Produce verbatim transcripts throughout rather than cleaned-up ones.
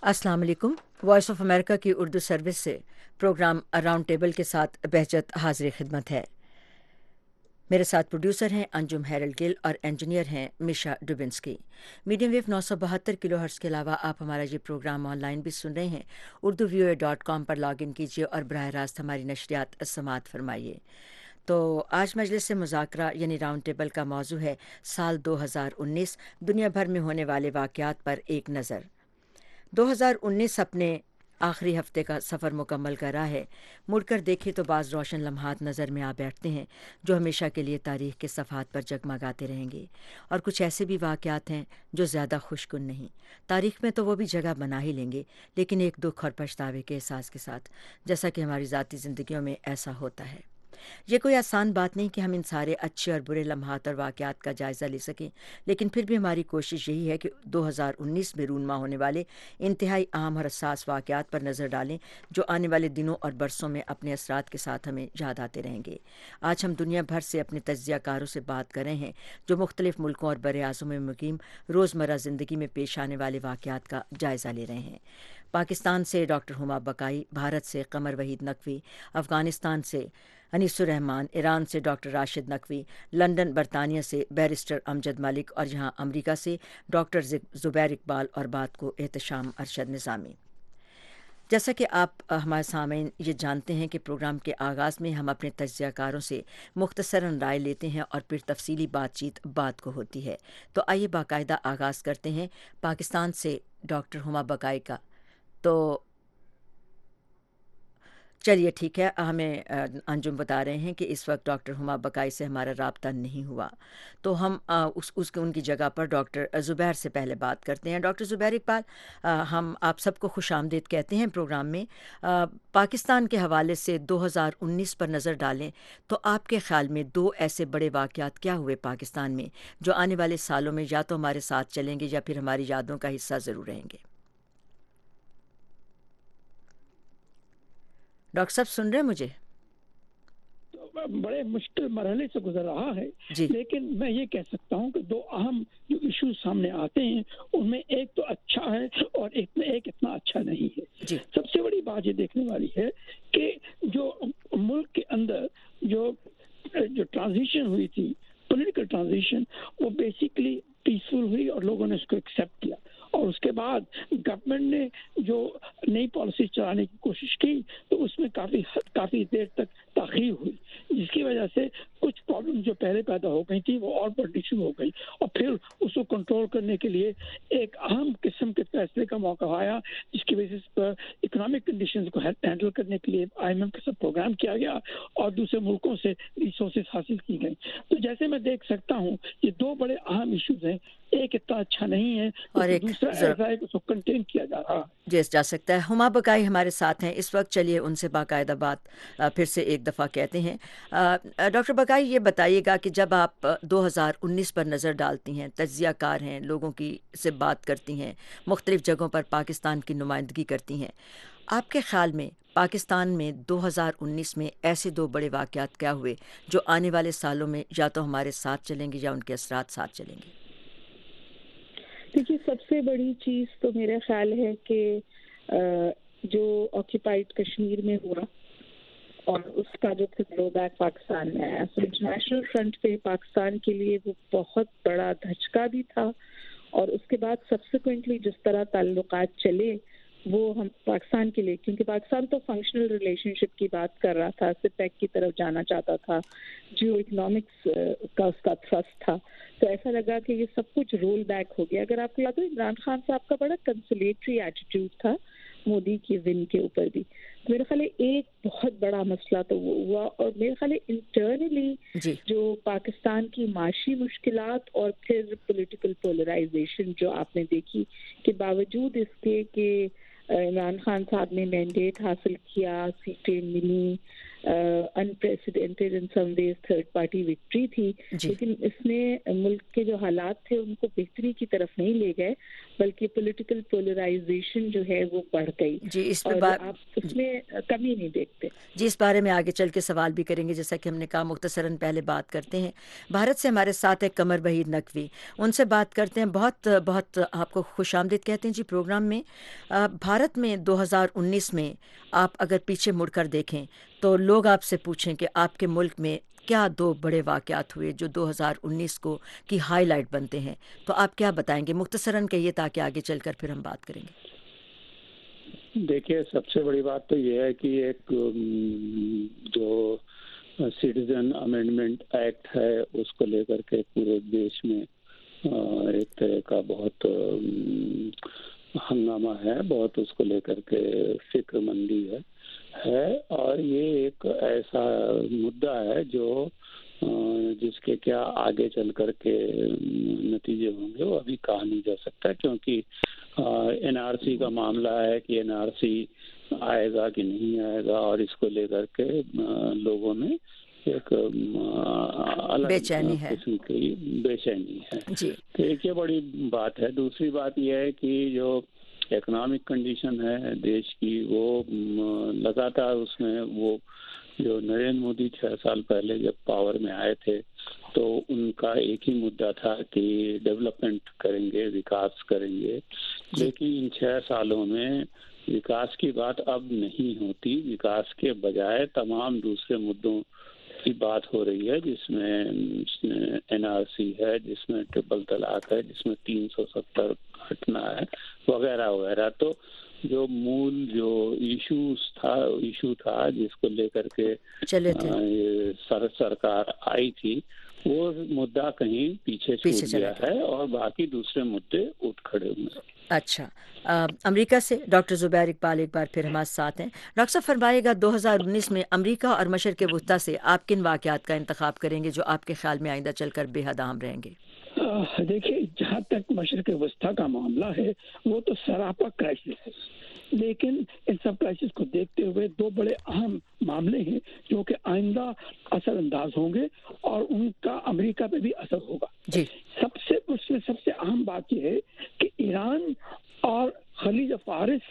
अस्सलाम वालेकुम। Voice of America की उर्दू सर्विस से प्रोग्राम राउंड टेबल के साथ बहजत हाजिर खिदमत है। मेरे साथ प्रोड्यूसर हैं अंजुम हैरल गिल और इंजीनियर हैं मिशा डुबिन्सकी। मीडियम वेव नौ सौ बहत्तर किलो हर्ट्ज़ के अलावा आप हमारा ये प्रोग्राम ऑनलाइन भी सुन रहे हैं। Urdu V O A dot com पर लॉग इन कीजिए और बराह रास्त हमारी नशरियात समात फरमाइए। तो आज मजलिस से मुज़ाकरा यानी राउंड टेबल का मौजू है साल दो हज़ार उन्नीस, दुनिया भर में होने वाले वाक़यात पर एक नज़र। दो हज़ार उन्नीस अपने आखिरी हफ्ते का सफ़र मुकम्मल कर रहा है। मुड़कर देखें तो बाज़ रोशन लम्हात नज़र में आ बैठते हैं जो हमेशा के लिए तारीख़ के सफ़हात पर जगमगाते रहेंगे, और कुछ ऐसे भी वाक़यात हैं जो ज़्यादा खुशकुन नहीं। तारीख़ में तो वो भी जगह बना ही लेंगे, लेकिन एक दुख और पछतावे के एहसास के साथ, जैसा कि हमारी ज़ाती ज़िंदगियों में ऐसा होता है। ये कोई आसान बात नहीं कि हम इन सारे अच्छे और बुरे लम्हात और वाक़यात का जायज़ा ले सकें, लेकिन फिर भी हमारी कोशिश यही है कि दो हज़ार उन्नीस में रूनमा होने वाले इंतहाई अहम और हसास वाक़यात पर नज़र डालें जो आने वाले दिनों और बरसों में अपने असरात के साथ हमें याद आते रहेंगे। आज हम दुनिया भर से अपने तज्ज़ियाकारों से बात कर रहे हैं जो मुख्तलिफ़ मुल्कों और बर-ए-आज़म में मुक़ीम रोज़मर्रा ज़िंदगी में पेश आने वाले वाक़यात का जायज़ा ले रहे हैं। पाकिस्तान से डॉक्टर हुमा बकाई, भारत से कमर वहीद नकवी, अफ़गानिस्तान से अनीसुर रहमान, ईरान से डॉक्टर राशिद नकवी, लंदन बरतानिया से बैरिस्टर अमजद मलिक और यहाँ अमरीका से डॉक्टर ज़ुबैर इकबाल और बात को एहतशाम अरशद निज़ामी। जैसा कि आप हमारे सामईन ये जानते हैं कि प्रोग्राम के आगाज़ में हम अपने तज्ज़ियाकारों से मुख्तसरन राय लेते हैं और फिर तफसीली बातचीत बात को होती है। तो आइए बाकायदा आगाज़ करते हैं पाकिस्तान से डॉक्टर हुमा बकाई का। तो चलिए ठीक है, हमें अंजुम बता रहे हैं कि इस वक्त डॉक्टर हुमा बकाई से हमारा राब्ता नहीं हुआ, तो हम आ, उस उसके उनकी जगह पर डॉक्टर ज़ुबैर से पहले बात करते हैं। डॉक्टर ज़ुबैर इकबाल, हम आप सबको खुशामदीद कहते हैं प्रोग्राम में। आ, पाकिस्तान के हवाले से दो हज़ार उन्नीस पर नज़र डालें तो आपके ख़्याल में दो ऐसे बड़े वाक़यात क्या हुए पाकिस्तान में जो आने वाले सालों में या तो हमारे साथ चलेंगे या फिर हमारी यादों का हिस्सा ज़रूर रहेंगे? डॉक्टर साहब सुन रहे हैं मुझे? बड़े मुश्किल मरहले से गुजर रहा है, लेकिन मैं ये कह सकता हूँ कि दो अहम जो इशू सामने आते हैं उनमें एक तो अच्छा है और एक में एक इतना अच्छा नहीं है। सबसे बड़ी बात ये देखने वाली है कि जो मुल्क के अंदर जो जो ट्रांजिशन हुई थी, पॉलिटिकल ट्रांजिशन, वो बेसिकली पीसफुल हुई और लोगों ने उसको एक्सेप्ट किया, और उसके बाद गवर्नमेंट ने जो नई पॉलिसी चलाने की कोशिश की तो उसमें काफ़ी काफ़ी देर तक ताख़ीर हुई, जिसकी वजह से कुछ प्रॉब्लम जो पहले पैदा हो गई थी वो और बढ़नी शुरू हो गई, और फिर उसको कंट्रोल करने के लिए एक अहम किस्म के फैसले का मौका आया, जिसकी वजह पर इकोनॉमिक कंडीशंस को हैंडल करने के लिए आई एम एफ का सब प्रोग्राम किया गया और दूसरे मुल्कों से रिसोर्सेज हासिल की गई। तो जैसे मैं देख सकता हूँ ये दो बड़े अहम इशूज़ हैं, एक इतना अच्छा नहीं है और एक दूसरा ऐसा है कि उसको कंटेन किया जा रहा है। जैसे जा सकता है। हुमा बकाई हमारे साथ हैं इस वक्त, चलिए उनसे बाकायदा बात फिर से एक दफ़ा कहते हैं। डॉक्टर बकाई, ये बताइएगा कि जब आप दो हज़ार उन्नीस पर नज़र डालती हैं, तज्ज़ियाकार हैं, लोगों की से बात करती हैं, मुख्तलिफ़ जगहों पर पाकिस्तान की नुमाइंदगी करती हैं, आपके ख़्याल में पाकिस्तान में दो हज़ार उन्नीस में ऐसे दो बड़े वाक़यात क्या हुए जो आने वाले सालों में या तो हमारे साथ चलेंगे या उनके असरात साथ चलेंगे? देखिए, सबसे बड़ी चीज़ तो मेरा ख्याल है कि जो ऑक्यूपाइड कश्मीर में हुआ और उसका जो ब्लो बैक पाकिस्तान में आया, सो इंटरनेशनल फ्रंट पे पाकिस्तान के लिए वो बहुत बड़ा धचका भी था, और उसके बाद सब्सिक्वेंटली जिस तरह ताल्लुकात चले वो हम पाकिस्तान के लिए, क्योंकि पाकिस्तान तो फंक्शनल रिलेशनशिप की बात कर रहा था, सिपेक की तरफ जाना चाहता था, जियो इकोनॉमिक्स का उसका थ्रस्ट था, तो ऐसा लगा कि ये सब कुछ रोल बैक हो गया। अगर आपको याद हो, इमरान खान साहब का बड़ा कंसोलेटरी एटीट्यूड था मोदी की विन के ऊपर भी, तो मेरे ख्याल एक बहुत बड़ा मसला तो वो हुआ, और मेरे ख्याल इंटरनली जो पाकिस्तान की माशी मुश्किलात और फिर पॉलिटिकल पोलराइजेशन जो आपने देखी कि बावजूद इसके कि इमरान खान साहब ने मैंडेट हासिल किया, सीटें मिली, unprecedented in some ways third party victory تھی, لیکن اس نے ملک کے جو حالات تھے ان کو بہتری کی طرف نہیں لے گئے, بلکہ پولیٹیکل پولرائزیشن جو ہے وہ بڑھ گئی. جی اس اور بار... آپ اس میں کمی نہیں دیکھتے. جی اس بارے میں آگے چل کے سوال بھی کریں گے. جیسا کہ ہم نے کہا مختصراً پہلے بات کرتے ہیں. بھارت سے ہمارے ساتھ ہے قمر وحید نقوی, ان سے بات کرتے ہیں. بہت بہت آپ کو خوش آمدید کہتے ہیں جی پروگرام میں. بھارت میں دو ہزار انیس میں آپ اگر پیچھے مڑ کر دیکھیں تو لوگ آپ سے پوچھیں کہ آپ کے ملک میں کیا دو بڑے واقعات ہوئے جو دو ہزار انیس کو کی ہائی لائٹ بنتے ہیں, تو آپ کیا بتائیں گے؟ مختصراً کہیے تاکہ آگے چل کر پھر ہم بات کریں گے. دیکھیے سب سے بڑی بات تو یہ ہے کہ ایک جو سٹیزن امینڈمنٹ ایکٹ ہے اس کو لے کر کے پورے دیش میں ایک طرح کا بہت ہنگامہ ہے, بہت اس کو لے کر کے فکر مندی ہے ہے اور یہ ایک ایسا مدعا ہے جو جس کے کیا آگے چل کر کے نتیجے ہوں گے وہ ابھی کہا نہیں جا سکتا, کیونکہ این آر سی کا معاملہ ہے کہ این آر سی آئے گا کہ نہیں آئے گا, اور اس کو لے کر کے لوگوں میں ایک الگ قسم کی بے چینی ہے. تو ایک یہ بڑی بات ہے. دوسری بات یہ ہے کہ جو اکنامک کنڈیشن ہے دیش کی وہ لگاتار اس میں وہ جو نریندر مودی چھ سال پہلے جب پاور میں آئے تھے تو ان کا ایک ہی مدعا تھا کہ ڈیولپمنٹ کریں گے, وکاس کریں گے, لیکن ان چھ سالوں میں وکاس کی بات اب نہیں ہوتی. وکاس کے بجائے تمام دوسرے مدعوں کی بات ہو رہی ہے, جس میں این آر سی ہے, جس میں ٹرپل طلاق ہے, جس میں تین سو ستر ہٹنا ہے وغیرہ وغیرہ. تو جو مول جو ایشوز تھا ایشو تھا جس کو لے کر کے سر سرکار آئی تھی وہ مدعا کہیں پیچھے چھوٹ گیا ہے اور باقی دوسرے مدعے اٹھ کھڑے ہوئے ہیں. اچھا, امریکہ سے ڈاکٹر زبیر اقبال ایک بار پھر ہمارے ساتھ ہیں. ڈاکٹر صاحب فرمائے گا دو ہزار انیس میں امریکہ اور مشرق وسطیٰ سے آپ کن واقعات کا انتخاب کریں گے جو آپ کے خیال میں آئندہ چل کر بے حد اہم رہیں گے؟ دیکھیے جہاں تک مشرق وسطیٰ کا معاملہ ہے وہ تو سراپا کرائسس ہے, لیکن ان سب کرائسس کو دیکھتے ہوئے دو بڑے اہم معاملے ہیں جو کہ آئندہ اثر انداز ہوں گے اور ان کا امریکہ پہ بھی اثر ہوگا. جی سب سے اس میں سب سے اہم بات یہ ہے کہ ایران اور خلیج فارس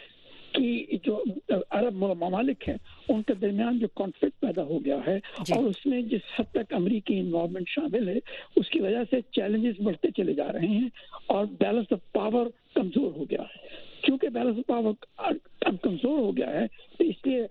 کی جو عرب ممالک ہیں ان کے درمیان جو کانفلکٹ پیدا ہو گیا ہے جی. اور اس میں جس حد تک امریکی انوالومنٹ شامل ہے اس کی وجہ سے چیلنجز بڑھتے چلے جا رہے ہیں اور بیلنس آف پاور کمزور ہو گیا ہے. کیونکہ بیلنس آف پاور کمزور ہو گیا ہے تو اس لیے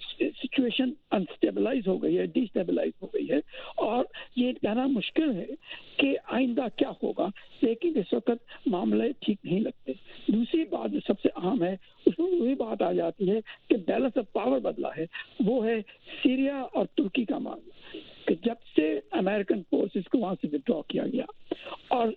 سچویشن انسٹیبلائز ہو گئی ہے, ڈی اسٹیبلائز ہو گئی ہے, اور یہ کہنا مشکل ہے کہ آئندہ کیا ہوگا, لیکن اس وقت معاملے ٹھیک نہیں لگتے. دوسری بات جو سب سے اہم ہے اس میں وہی بات آ جاتی ہے کہ بیلنس آف پاور بدلا ہے, وہ ہے سیریا اور ترکی کا معاملہ. کہ جب سے امریکن فورسز کو وہاں سے ودرا کیا گیا اور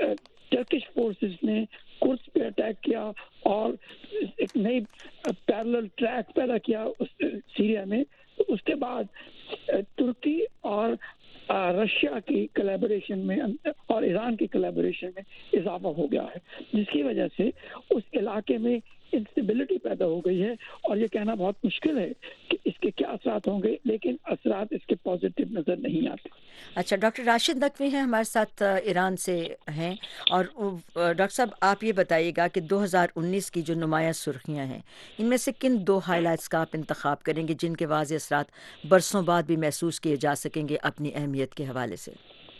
ٹرکش فورسز نے کرد پہ اٹیک کیا اور ایک نئی پیرلل ٹریک پیدا کیا سیریا میں, تو اس کے بعد ترکی اور رشیا کی کلیبوریشن میں اور ایران کی کلیبوریشن میں اضافہ ہو گیا ہے, جس کی وجہ سے اس علاقے میں انسٹیبلٹی پیدا ہو گئی ہے. اور یہ کہنا بہت مشکل ہے کہ اس کے کیا اثرات ہوں گے, لیکن اثرات اس کے پازیٹیو نظر نہیں آتے. اچھا, ڈاکٹر راشد نقوی ہیں ہمارے ساتھ, ایران سے ہیں, اور ڈاکٹر صاحب آپ یہ بتائیے گا کہ دو ہزار انیس کی جو نمایاں سرخیاں ہیں ان میں سے کن دو ہائی لائٹس کا آپ انتخاب کریں گے جن کے واضح اثرات برسوں بعد بھی محسوس کیے جا سکیں گے اپنی اہمیت کے حوالے سے؟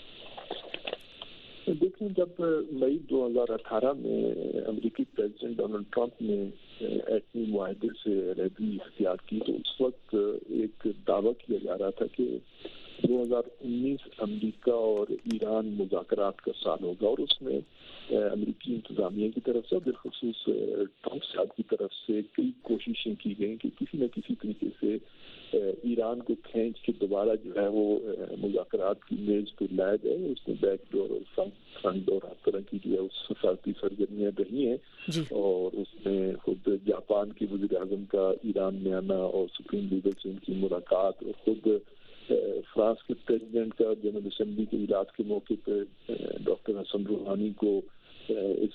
دیکھیں, جب مئی دو ہزار اٹھارہ میں امریکی پریزیڈنٹ ڈونلڈ ٹرمپ نے ایٹمی معاہدے سے علیحدگی اختیار کی تو اس وقت ایک دعویٰ کیا جا رہا تھا کہ دو ہزار انیس امریکہ اور ایران مذاکرات کا سال ہوگا, اور اس میں امریکی انتظامیہ کی طرف سے بالخصوص ٹرمپ صاحب کی طرف سے کئی کوششیں کی گئیں کہ کسی نہ کسی طریقے سے ایران کو کھینچ کے دوبارہ جو ہے وہ مذاکرات کی میز پہ لایا جائے. اس میں بیک ڈور اور فرنٹ ڈور ہر طرح کی جو ہے اس سفارتی سرگرمیاں رہی ہیں جی. اور اس میں خود جاپان کے وزیر اعظم کا ایران میں آنا اور سپریم لیڈر سے ان کی ملاقات, اور خود فرانس کے پریزیڈنٹ کا جنرل اسمبلی کے اجلاس کے موقع پہ ڈاکٹر حسن روحانی کو اس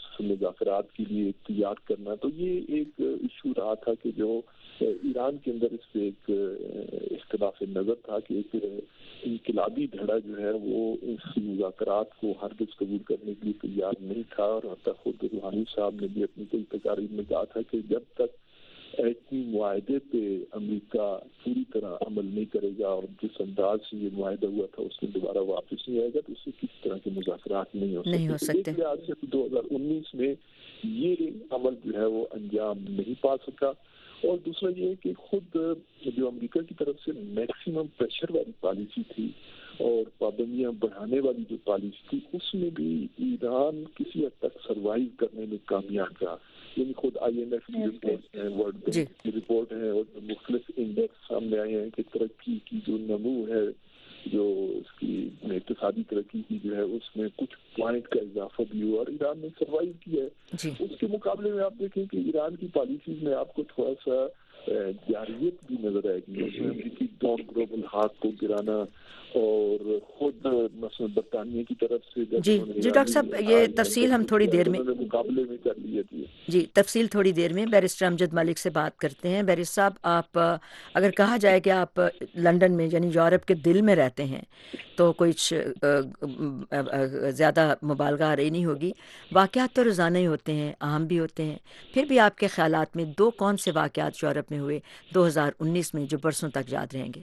مذاکرات کے لیے تیار کرنا. تو یہ ایک ایشو رہا تھا کہ جو ایران کے اندر اس پہ ایک اختلاف نظر تھا کہ ایک انقلابی دھڑا جو ہے وہ اس مذاکرات کو ہرگز قبول کرنے کے لیے تیار نہیں تھا. اور حتی خود روحانی صاحب نے بھی اپنی کئی تقاریر میں کہا تھا کہ جب تک ایٹمی معاہدے پہ امریکہ پوری طرح عمل نہیں کرے گا اور جس انداز سے یہ معاہدہ ہوا تھا اس میں دوبارہ واپس نہیں آئے گا تو اس سے کس طرح کے مذاکرات نہیں ہو سکتے. نہیں ہو سکتے. ایک لحاظ سے دو ہزار انیس میں یہ عمل جو ہے وہ انجام نہیں پا سکا. اور دوسرا یہ ہے کہ خود جو امریکہ کی طرف سے میکسیمم پریشر والی پالیسی تھی اور پابندیاں بڑھانے والی جو پالیسی تھی اس میں بھی ایران کسی حد تک سروائیو کرنے میں کامیاب رہا. یعنی خود آئی ایم ایف کی رپورٹ ہیں, ورلڈ بینک کی رپورٹ ہیں اور مختلف انڈیکس سامنے آئے ہیں کہ ترقی کی جو نمو ہے, جو اس کی اقتصادی ترقی کی جو ہے اس میں کچھ پوائنٹ کا اضافہ بھی ہوا اور ایران نے سروائیو کیا ہے. جی. اس کے مقابلے میں آپ دیکھیں کہ ایران کی پالیسیز میں آپ کو تھوڑا سا جارحیت بھی نظر آئے گی. اس میں امریکی ڈان گلوبل ہاتھ کو گرانا اور خود مثلا برطانیہ کی طرف سے جی جی ڈاکٹر صاحب یہ تفصیل ہم تھوڑی دیر میں مقابلے میں کر لیا تھی. جی تفصیل تھوڑی دیر میں بیرسٹر امجد ملک سے بات کرتے ہیں. بیرسٹر صاحب آپ اگر کہا جائے کہ آپ لنڈن میں یعنی یورپ کے دل میں رہتے ہیں تو کچھ زیادہ مبالغہ آ رہی نہیں ہوگی. واقعات تو روزانہ ہی ہوتے ہیں, اہم بھی ہوتے ہیں, پھر بھی آپ کے خیالات میں دو کون سے واقعات یورپ میں ہوئے دو ہزار انیس میں جو برسوں تک یاد رہیں گے؟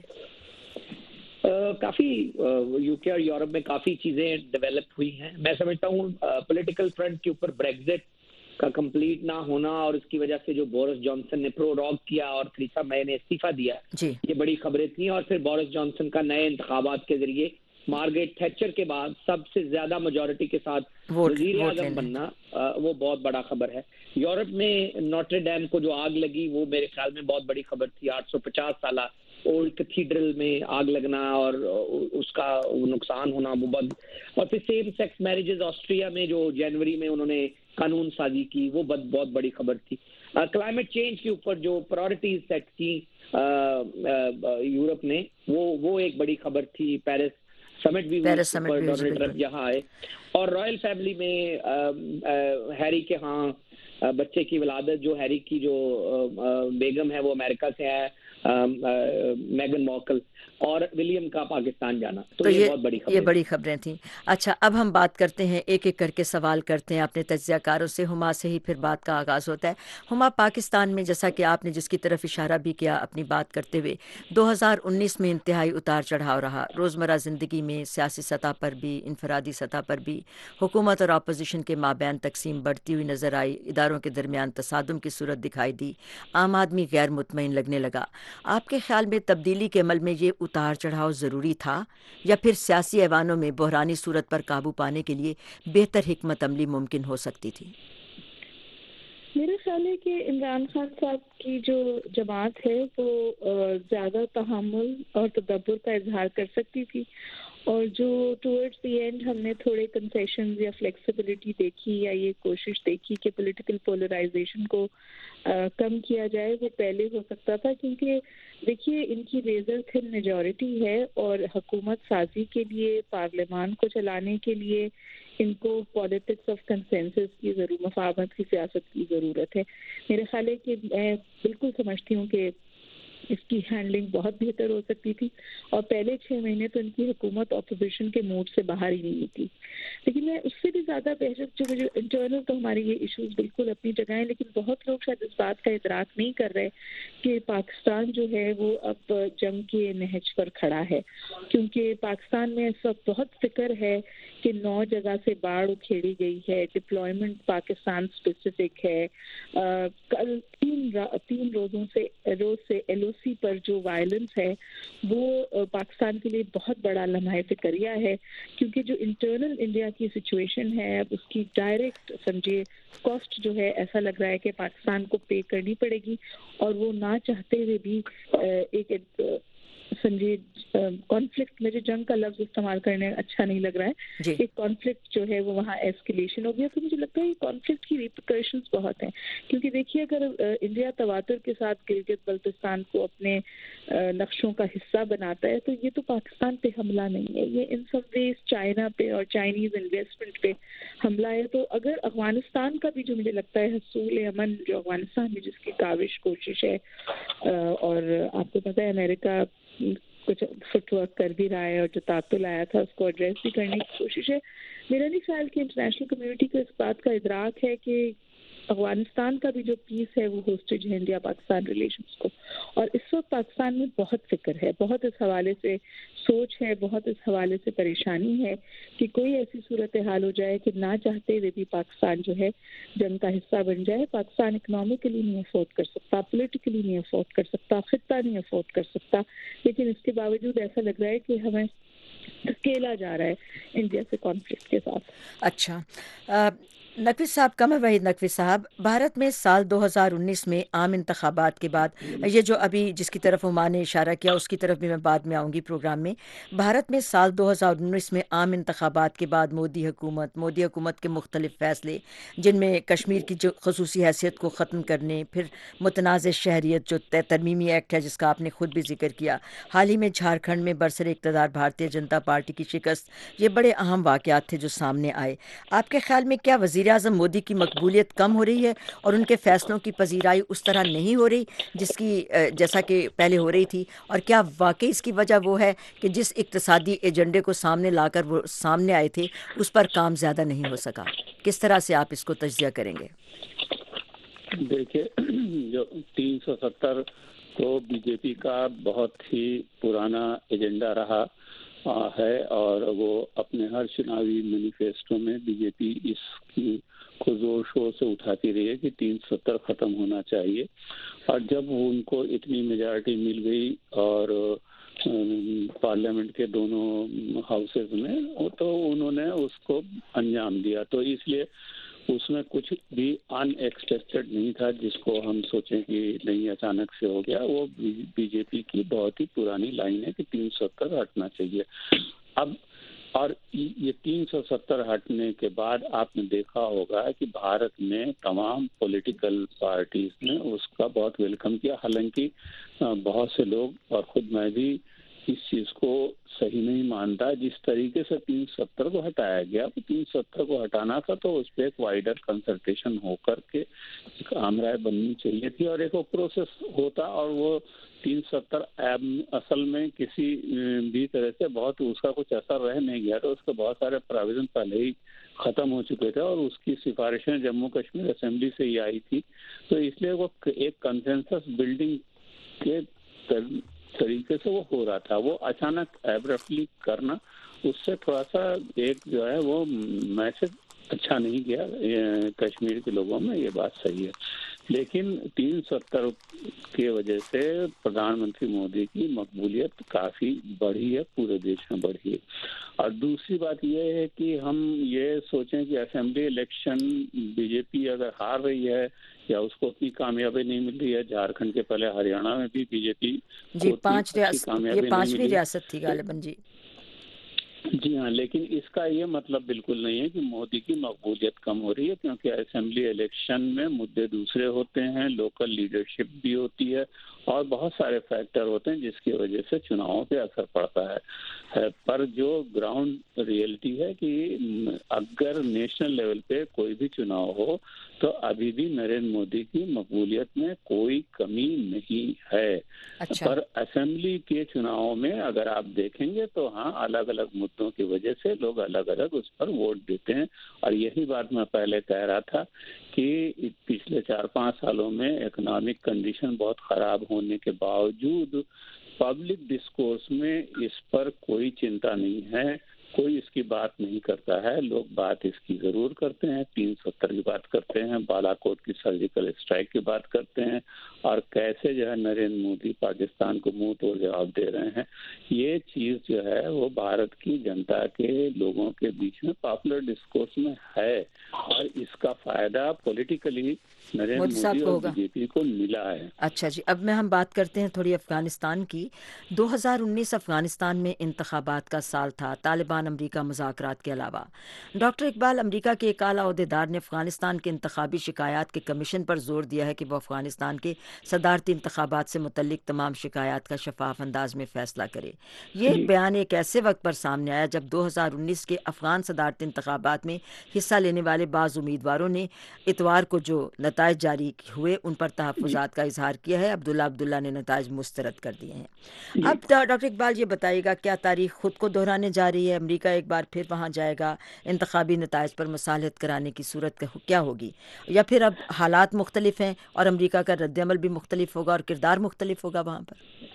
کافی یو کے اور یورپ میں کافی چیزیں ڈیولپ ہوئی ہیں. میں سمجھتا ہوں پولیٹیکل فرنٹ کے اوپر بریگزٹ کا کمپلیٹ نہ ہونا اور اس کی وجہ سے جو بورس جانسن نے پرو راگ کیا اور تھریسا مے نے استعفیٰ دیا جی. یہ بڑی خبریں تھیں. اور پھر بورس جانسن کا نئے انتخابات کے ذریعے مارگریٹ تھیچر کے بعد سب سے زیادہ میجورٹی کے ساتھ وزیر اعظم بننا وہ بہت بڑا خبر ہے. یورپ میں نوٹر ڈیم کو جو آگ لگی وہ میرے خیال میں بہت بڑی خبر تھی. آٹھ سو پچاس سالہ اولڈ کیتھیڈرل میں آگ لگنا اور اس کا نقصان ہونا وہ بہت. اور پھر سیم سیکس میرجز آسٹریا میں جو جنوری میں انہوں نے قانون سازی کی وہ بہت بڑی خبر تھی. کلائمیٹ چینج کے اوپر جو پرائورٹیز سیٹ کی یورپ نے وہ وہ ایک بڑی خبر تھی. پیرس سمٹ بھی ہوئی پر ڈونلڈ ٹرمپ یہاں آئے. اور رائل فیملی میں ہیری کے ہاں بچے کی ولادت, جو ہیری کی جو بیگم ہے وہ امریکہ سے ہے, میگن مارکل, اور ولیم کا پاکستان جانا. تو, تو یہ, یہ بہت بڑی خبریں یہ بڑی خبریں تھیں. اچھا اب ہم بات کرتے ہیں, ایک ایک کر کے سوال کرتے ہیں اپنے تجزیہ کاروں سے. ہما سے ہی پھر بات کا آغاز ہوتا ہے. ہما, پاکستان میں جیسا کہ آپ نے جس کی طرف اشارہ بھی کیا اپنی بات کرتے ہوئے, دو ہزار انیس میں انتہائی اتار چڑھاؤ رہا. روزمرہ زندگی میں سیاسی سطح پر بھی, انفرادی سطح پر بھی حکومت اور اپوزیشن کے مابین تقسیم بڑھتی ہوئی نظر آئی. اداروں کے درمیان تصادم کی صورت دکھائی دی. عام آدمی غیر مطمئن لگنے لگا. آپ کے خیال میں تبدیلی کے عمل میں یہ اتار چڑھاؤ ضروری تھا یا پھر سیاسی ایوانوں میں بحرانی صورت پر قابو پانے کے لیے بہتر حکمت عملی ممکن ہو سکتی تھی؟ میرا خیال ہے کہ عمران خان صاحب کی جو جماعت ہے وہ زیادہ تحمل اور تدبر کا اظہار کر سکتی تھی, اور جو ٹورڈز دی اینڈ ہم نے تھوڑے کنسیشنز یا فلیکسیبلٹی دیکھی یا یہ کوشش دیکھی کہ پولیٹیکل پولرائزیشن کو کم کیا جائے, وہ پہلے ہو سکتا تھا. کیونکہ دیکھیے ان کی ریزر تھن میجورٹی ہے اور حکومت سازی کے لیے, پارلیمان کو چلانے کے لیے ان کو پالیٹکس آف کنسنسس کی ضرورت, مفاہمت کی سیاست کی ضرورت ہے. میرے خیال ہے کہ میں بالکل سمجھتی ہوں کہ اس کی ہینڈلنگ بہت بہتر ہو سکتی تھی, اور پہلے چھ مہینے تو ان کی حکومت اپوزیشن کے موڈ سے باہر ہی نہیں تھی. لیکن میں اس سے بھی زیادہ بہتر, جو مجھے انٹرنل تو ہمارے یہ ایشوز بالکل اپنی جگہ ہیں, لیکن بہت لوگ شاید اس بات کا ادراک نہیں کر رہے کہ پاکستان جو ہے وہ اب جنگ کے نہج پر کھڑا ہے. کیونکہ پاکستان میں اس وقت بہت فکر ہے کہ نو جگہ سے باڑھ اکھیڑی گئی ہے, ڈپلائمنٹ پاکستان اسپیسیفک ہے. کل تین تین روزوں سے روز سے ایل او سی پر جو وائلنس ہے وہ پاکستان کے لیے بہت بڑا لمحہ فکریہ ہے, کیونکہ جو انٹرنل انڈیا کی سچویشن ہے اب اس کی ڈائریکٹ سمجھے کاسٹ جو ہے ایسا لگ رہا ہے کہ پاکستان کو پے کرنی پڑے گی, اور وہ نہ چاہتے ہوئے بھی ایک سنجید کانفلکٹ میں جو جنگ کا لفظ استعمال کرنے اچھا نہیں لگ رہا ہے جی. ایک کانفلکٹ جو ہے وہ وہاں ایسکیلیشن ہو گیا. تو مجھے لگتا ہے یہ کانفلکٹ کی ریپرکشنز بہت ہیں, کیونکہ دیکھیے اگر انڈیا تواتر کے ساتھ گلگت بلتستان کو اپنے نقشوں کا حصہ بناتا ہے تو یہ تو پاکستان پہ حملہ نہیں ہے, یہ ان سب ویز چائنا پہ اور چائنیز انویسٹمنٹ پہ حملہ ہے. تو اگر افغانستان کا بھی جو مجھے لگتا ہے حصول امن جو افغانستان میں جس کی کاوش کوشش ہے, اور آپ کو پتہ ہے امریکہ کچھ فٹ ورک کر بھی رہا ہے اور جو تعطل آیا تھا اس کو ایڈریس بھی کرنے کی کوشش ہے. میرا نہیں خیال کہ انٹرنیشنل کمیونٹی کو اس بات کا ادراک ہے کہ افغانستان کا بھی جو پیس ہے وہ ہوسٹیج ہے انڈیا پاکستان ریلیشنز کو, اور اس وقت پاکستان میں بہت فکر ہے, بہت اس حوالے سے سوچ ہے, بہت اس حوالے سے پریشانی ہے کہ کوئی ایسی صورتحال ہو جائے کہ نہ چاہتے ہوئے بھی پاکستان جو ہے جنگ کا حصہ بن جائے. پاکستان اکنامکلی نہیں افورڈ کر سکتا, پولیٹیکلی نہیں افورڈ کر سکتا, خطہ نہیں افورڈ کر سکتا, لیکن اس کے باوجود ایسا لگ رہا ہے کہ ہمیں دھکیلا جا رہا ہے انڈیا سے کانفلکٹ کے ساتھ. اچھا نقوی صاحب, قمر وحید نقوی صاحب, بھارت میں سال دو ہزار انیس میں عام انتخابات کے بعد, یہ جو ابھی جس کی طرف عمان نے اشارہ کیا اس کی طرف بھی میں بعد میں آؤں گی پروگرام میں, بھارت میں سال دو ہزار انیس میں عام انتخابات کے بعد مودی حکومت مودی حکومت کے مختلف فیصلے جن میں کشمیر کی جو خصوصی حیثیت کو ختم کرنے, پھر متنازع شہریت جو ترمیمی ایکٹ ہے جس کا آپ نے خود بھی ذکر کیا, حال ہی میں جھارکھنڈ میں برسر اقتدار بھارتیہ جنتا پارٹی کی شکست, یہ بڑے اہم واقعات تھے جو سامنے آئے. آپ کے خیال میں کیا وزیر اعظم مودی کی مقبولیت کم ہو رہی ہے اور ان کے فیصلوں کی پذیرائی اس طرح نہیں ہو رہی جس کی جیسا کہ پہلے ہو رہی تھی, اور کیا واقعی اس کی وجہ وہ ہے کہ جس اقتصادی ایجنڈے کو سامنے لا کر وہ سامنے آئے تھے اس پر کام زیادہ نہیں ہو سکا؟ کس طرح سے آپ اس کو تجزیہ کریں گے؟ دیکھیے, جو تین سو ستر تو بی جے پی کا بہت ہی پرانا ایجنڈا رہا ہے, اور وہ اپنے ہر چناوی مینیفیسٹو میں بی جے پی اس کی کو زور شور سے اٹھاتی رہی ہے کہ تین سو ستر ختم ہونا چاہیے. اور جب ان کو اتنی میجارٹی مل گئی اور پارلیمنٹ کے دونوں ہاؤسز میں, تو انہوں نے اس کو انجام دیا. تو اس لیے اس میں کچھ بھی ان ایکسپیکٹڈ نہیں تھا جس کو ہم سوچیں کہ نہیں اچانک سے ہو گیا. وہ بی جے پی کی بہت ہی پرانی لائن ہے کہ تین سو ستر ہٹنا چاہیے. اب اور یہ تین سو ستر ہٹنے کے بعد آپ نے دیکھا ہوگا کہ بھارت میں تمام پولیٹیکل پارٹیز نے اس کا بہت ویلکم کیا, حالانکہ بہت سے لوگ اور خود میں بھی اس چیز کو صحیح نہیں مانتا. جس طریقے سے تین سو ستر کو ہٹایا گیا, تو تین سو ستر کو ہٹانا تھا تو اس پہ ایک وائڈر کنسلٹیشن ہو کر کے ایک عام رائے بننی چاہیے تھی, اور ایک وہ پروسیس ہوتا. اور وہ تین سو ستر اصل میں کسی بھی طرح سے بہت اس کا کچھ اثر رہ نہیں گیا, تو اس کے بہت سارے پروویژن پہلے ہی ختم ہو چکے تھے, اور اس کی سفارشیں جموں کشمیر اسمبلی سے ہی آئی تھی. تو اس لیے وہ ایک کنسنسس بلڈنگ کے طریقے سے وہ ہو رہا تھا. وہ اچانک ایبرپٹلی کرنا, اس سے تھوڑا سا ایک جو ہے وہ میسج اچھا نہیں گیا کشمیر کے لوگوں میں, یہ بات صحیح ہے. لیکن تین سو ستر کی وجہ سے پردھان منتری مودی کی مقبولیت کافی بڑھی ہے, پورے دیش میں بڑھی ہے. اور دوسری بات یہ ہے کہ ہم یہ سوچیں کہ assembly election B J P اگر ہار رہی ہے یا اس کو اتنی کامیابی نہیں مل رہی ہے, جھارکھنڈ کے پہلے ہریانہ میں بھی بی جے پی جی پانچ ریاست, یہ پانچویں ریاست تھی غالباً. جی جی ہاں, لیکن اس کا یہ مطلب بالکل نہیں ہے کہ مودی کی مقبولیت کم ہو رہی ہے, کیونکہ اسمبلی الیکشن میں مدعے دوسرے ہوتے ہیں, لوکل لیڈرشپ بھی ہوتی ہے, اور بہت سارے فیکٹر ہوتے ہیں جس کی وجہ سے چناؤں پہ اثر پڑتا ہے. پر جو گراؤنڈ ریئلٹی ہے کہ اگر نیشنل لیول پہ کوئی بھی چناؤ ہو تو ابھی بھی نریندر مودی کی مقبولیت میں کوئی کمی نہیں ہے. اچھا. پر اسمبلی کے چناؤں میں اگر آپ دیکھیں گے تو ہاں الگ الگ مدعوں کی وجہ سے لوگ الگ الگ اس پر ووٹ دیتے ہیں. اور یہی بات میں پہلے کہہ رہا تھا کہ پچھلے چار پانچ سالوں میں اکنامک کنڈیشن بہت خراب ہونے کے باوجود پبلک ڈسکورس میں اس پر کوئی چنتا نہیں ہے, کوئی اس کی بات نہیں کرتا ہے. لوگ بات اس کی ضرور کرتے ہیں, تین ستر کی بات کرتے ہیں, بالا کوٹ کی سرجیکل اسٹرائک کی بات کرتے ہیں, اور کیسے جو ہے نریندر مودی پاکستان کو منہ توڑ جواب دے رہے ہیں، یہ چیز جو ہے وہ بھارت کی جنتا کے لوگوں کے بیچ میں پاپولر ڈسکورس میں ہے، اور اس کا فائدہ پولیٹیکلی نریندر مودی اور بی جے پی کو ملا ہے۔ اچھا جی، اب میں ہم بات کرتے ہیں تھوڑی افغانستان کی۔ دو ہزار انیس افغانستان میں انتخابات کا سال تھا، طالبان امریکہ مذاکرات کے علاوہ۔ ڈاکٹر اقبال، امریکہ کے ایک اعلیٰ عہدیدار نے افغانستان کے انتخابی شکایات کے کمیشن پر زور دیا ہے کہ وہ افغانستان کے صدارتی انتخابات سے متعلق تمام شکایات کا شفاف انداز میں فیصلہ کرے۔ یہ بیان ایک ایسے وقت پر سامنے آیا جب دو ہزار انیس کے افغان صدارتی انتخابات میں حصہ لینے والے بعض امیدواروں نے اتوار کو جو نتائج جاری ہوئے ان پر تحفظات کا اظہار کیا ہے۔ عبداللہ عبداللہ نے نتائج مسترد کر دیے ہیں۔ اب ڈاکٹر اقبال یہ بتائیے گا، کیا تاریخ خود کو دہرانے جا رہی ہے؟ امریکہ ایک بار پھر وہاں جائے گا؟ انتخابی نتائج پر مصالحت کرانے کی صورت کیا ہوگی؟ یا پھر اب حالات مختلف ہیں اور امریکہ کا رد عمل بھی مختلف ہوگا اور کردار مختلف ہوگا وہاں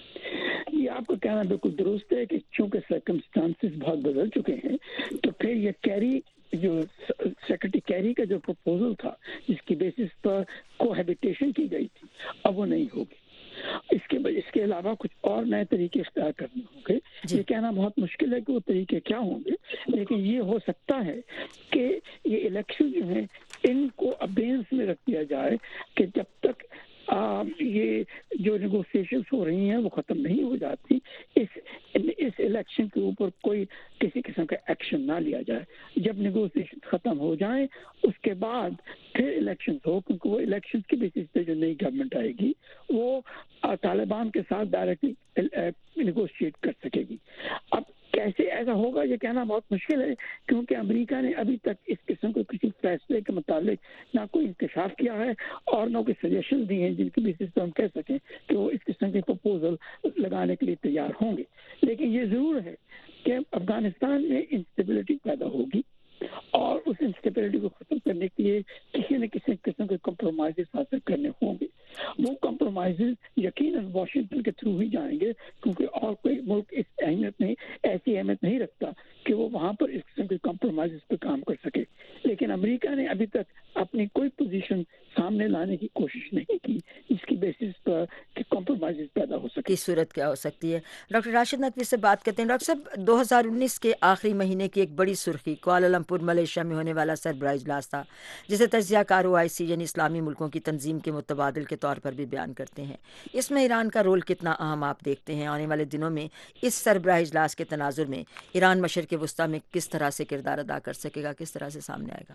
پر؟ یہ آپ کا کہنا بالکل درست ہے کہ چونکہ سرکمسٹانسز بہت بدل چکے ہیں، تو پھر یہ کیری جو سیکرٹری کیری کا جو پروپوزل تھا جس کی بیسس پر کوہیبیٹیشن کی گئی تھی، اب وہ نہیں ہوگی۔ اس کے اس کے علاوہ کچھ اور نئے طریقے اختیار کرنے ہوں گے۔ یہ کہنا بہت مشکل ہے کہ وہ طریقے کیا ہوں گے، لیکن یہ ہو سکتا ہے کہ یہ الیکشن جو ہیں ان کو ابینس میں رکھ دیا جائے کہ جب تک آ, یہ جو نیگوسیشنز ہو رہی ہیں وہ ختم نہیں ہو جاتی، اس اس الیکشن کے اوپر کوئی کسی قسم کا ایکشن نہ لیا جائے۔ جب نیگوسیشن ختم ہو جائیں اس کے بعد پھر الیکشن ہو، کیونکہ وہ الیکشن کی بیسس پہ جو نئی گورنمنٹ آئے گی وہ طالبان کے ساتھ ڈائریکٹلی نیگوشیٹ کر سکے گی۔ اب کیسے ایسا ہوگا یہ کہنا بہت مشکل ہے، کیونکہ امریکہ نے ابھی تک اس قسم کے کسی فیصلے کے متعلق نہ کوئی انکشاف کیا ہے اور نہ کوئی سجیشن دی ہیں جن کی بیسس پہ ہم کہہ سکیں کہ وہ اس قسم کے پروپوزل لگانے کے لیے تیار ہوں گے۔ لیکن یہ ضرور ہے کہ افغانستان میں انسٹیبلٹی پیدا ہوگی اور اس انسٹیبلٹی کو ختم کرنے کے لیے کسی نہ کسی قسم کے کمپرومائزز حاصل کرنے ہوں گے۔ وہ کمپرومائزز یقیناً واشنگٹن کے تھرو ہی جائیں گے، کیونکہ اور کوئی ملک اس اہمیت نہیں ایسی اہمیت نہیں رکھتا کہ وہ وہاں پر اس قسم کے کمپرومائزز پہ کام کر سکے۔ لیکن امریکہ نے ابھی تک اپنی کوئی پوزیشن سامنے لانے کی کوشش نہیں کی جس کی بیسس پر کہ کمپرومائزز پیدا ہو سکے۔ کی صورت کیا ہو سکتی ہے؟ ڈاکٹر راشد نقوی سے بات کرتے ہیں۔ ڈاکٹر صاحب، دو ہزار انیس کے آخری مہینے کی ایک بڑی سرخی کوالالمپور ملیشیا میں ہونے والا سربراہ اجلاس تھا، جسے تجزیہ کار او آئی سی یعنی اسلامی ملکوں کی تنظیم کے متبادل کے طور پر بھی بیان کرتے ہیں۔ اس میں ایران کا رول کتنا اہم آپ دیکھتے ہیں؟ آنے والے دنوں میں اس سربراہ اجلاس کے تناظر میں ایران مشرق وسطیٰ میں کس طرح سے کردار ادا کر سکے گا، کس طرح سے سامنے آئے گا؟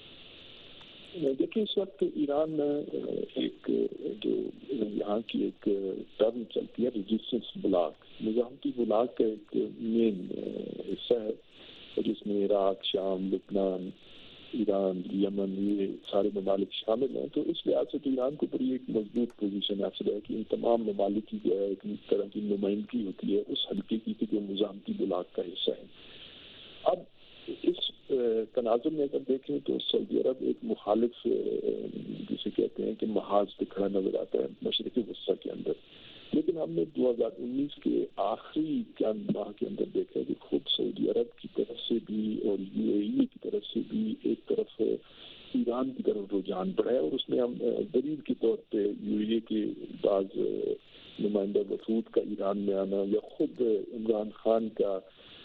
دیکھیے، اس وقت ایران ایک جو یہاں کی ایک ٹرم چلتی ہے ریزسٹنس بلاک، مزاحمتی بلاک کا ایک مین حصہ ہے جس میں عراق، شام، لبنان، ایران، یمن، یہ سارے ممالک شامل ہیں۔ تو اس لحاظ سے تو ایران کو بڑی ایک مضبوط پوزیشن حاصل ہے کہ ان تمام ممالک کی جو ہے ایک طرح کی نمائندگی ہوتی ہے اس حلقے کی جو مزاحمتی بلاک کا حصہ ہے۔ اب اس تناظر میں اگر دیکھیں تو سعودی عرب ایک مخالف جسے کہتے ہیں کہ محاذ پہ کھڑا نظر آتا ہے مشرقی وسطیٰ کے اندر، لیکن ہم نے دو ہزار انیس کے آخری چند ماہ کے اندر دیکھا کہ خود سعودی عرب کی طرف سے بھی اور یو اے ای کی طرف سے بھی ایک طرف ایران کی طرف رجحان بڑھا ہے، اور اس میں ہم دلیل کے طور پہ یو اے ای کے بعض نمائندہ وفود کا ایران میں آنا یا خود عمران خان کا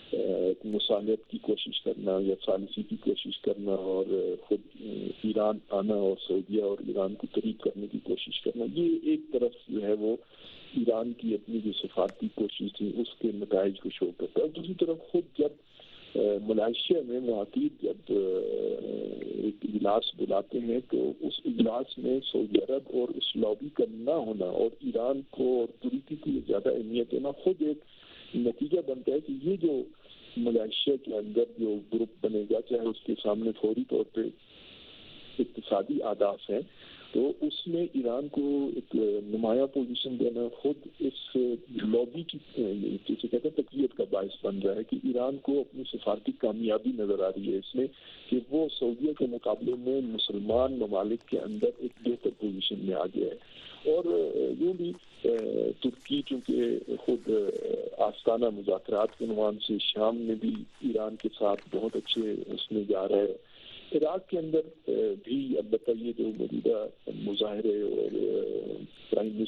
مصالحت کی کوشش کرنا یا ثالثی کی کوشش کرنا اور خود ایران آنا اور سعودیہ اور ایران کو قریب کرنے کی کوشش کرنا، یہ ایک طرف جو ہے وہ ایران کی اپنی جو سفارتی کوشش تھی اس کے نتائج کو شو کرتا ہے۔ اور دوسری طرف خود جب ملائیشیا میں معاقد جب ایک اجلاس بلاتے ہیں تو اس اجلاس میں سعودی عرب اور اس لابی کا نہ ہونا اور ایران کو اور ترکی کی زیادہ اہمیت ہونا خود ایک نتیجہ بنتا ہے کہ یہ جو ملائیشیا کے اندر جو گروپ بنے گا، چاہے اس کے سامنے فوری طور پہ اقتصادی اہداف ہیں، تو اس میں ایران کو ایک نمایاں پوزیشن دینا خود اس لابی کی جسے کہتے ہیں تقویت کا باعث بن رہا ہے کہ ایران کو اپنی سفارتی کامیابی نظر آ رہی ہے اس میں کہ وہ سعودیہ کے مقابلے میں مسلمان ممالک کے اندر ایک بہتر پوزیشن میں آ گیا ہے۔ اور یوں بھی ترکی چونکہ خود آستانہ مذاکرات کے عنوان سے شام میں بھی ایران کے ساتھ بہت اچھے اس میں جا رہا ہے۔ عراق کے اندر بھی البتہ یہ جو موجودہ مظاہرے اور پرائم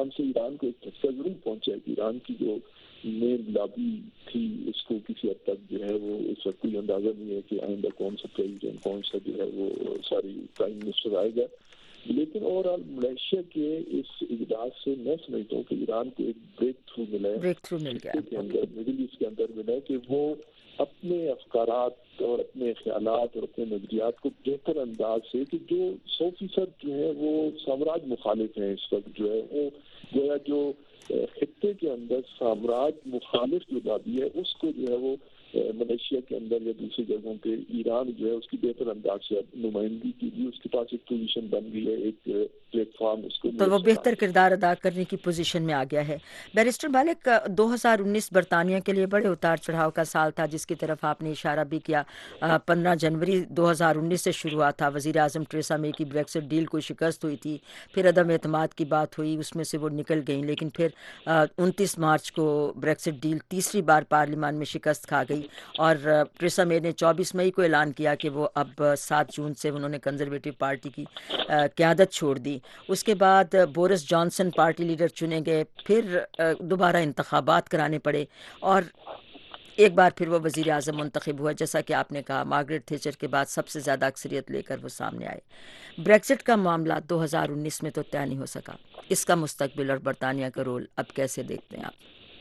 ایران سے ایران کو ایک جھٹکا ضرور پہنچا ہے کہ ایران کی جو مین لابی تھی اس کو کسی حد تک جو ہے وہ اس وقت کوئی اندازہ نہیں ہے کہ آئندہ کون سا پریزیڈنٹ کون سا جو ہے وہ ساری پرائم منسٹر آئے گا. لیکن اوور آل ملیشیا کے اس اجلاس سے میں سمجھتا ہوں کہ ایران کو ایک بریک تھرو ملا ہے, بریک تھرو مل گیا کے اندر, مڈل ایسٹ کے اندر ملا ہے کہ وہ اپنے افکارات اور اپنے خیالات اور اپنے نظریات کو بہتر انداز سے, کہ جو سو فیصد جو ہے وہ سامراج مخالف ہیں اس وقت, جو ہے وہ گویا جو خطے کے اندر سامراج مخالف جو لابی ہے اس کو جو ہے وہ ملیشیا کے اندر یا دوسری جگہوں پہ ایران جو ہے اس کی بہتر انداز سے نمائندگی کی گئی, اس کے پاس ایک پوزیشن بن گئی ہے, ایک پلیٹ فارم اس کو, تو وہ بہتر کردار ادا کرنے کی پوزیشن میں آ گیا ہے. بیرسٹر مالک, دو ہزار انیس برطانیہ کے لیے بڑے اتار چڑھاؤ کا سال تھا جس کی طرف آپ نے اشارہ بھی کیا. پندرہ جنوری دو ہزار انیس سے شروع ہوا تھا, وزیر اعظم ٹریسا مے کی بریکسٹ ڈیل کو شکست ہوئی تھی, پھر عدم اعتماد کی بات ہوئی, اس میں سے وہ نکل گئیں, لیکن پھر انتیس مارچ کو بریکسٹ ڈیل تیسری بار پارلیمان میں شکست کھا گئی اور ٹریسا مے نے چوبیس مئی کو اعلان کیا کہ وہ اب سات جون سے انہوں نے کنزرویٹو پارٹی کی قیادت چھوڑ دی. اس کے بعد بورس جانسن پارٹی لیڈر چنے گئے, پھر دوبارہ انتخابات کرانے پڑے اور ایک بار پھر وہ وزیر اعظم منتخب ہوا. جیسا کہ آپ نے کہا, مارگریٹ تھیچر کے بعد سب سے زیادہ اکثریت لے کر وہ سامنے آئے. بریکزٹ کا معاملہ دو ہزار انیس میں تو طے نہیں ہو سکا, اس کا مستقبل اور برطانیہ کا رول اب کیسے دیکھتے ہیں آپ؟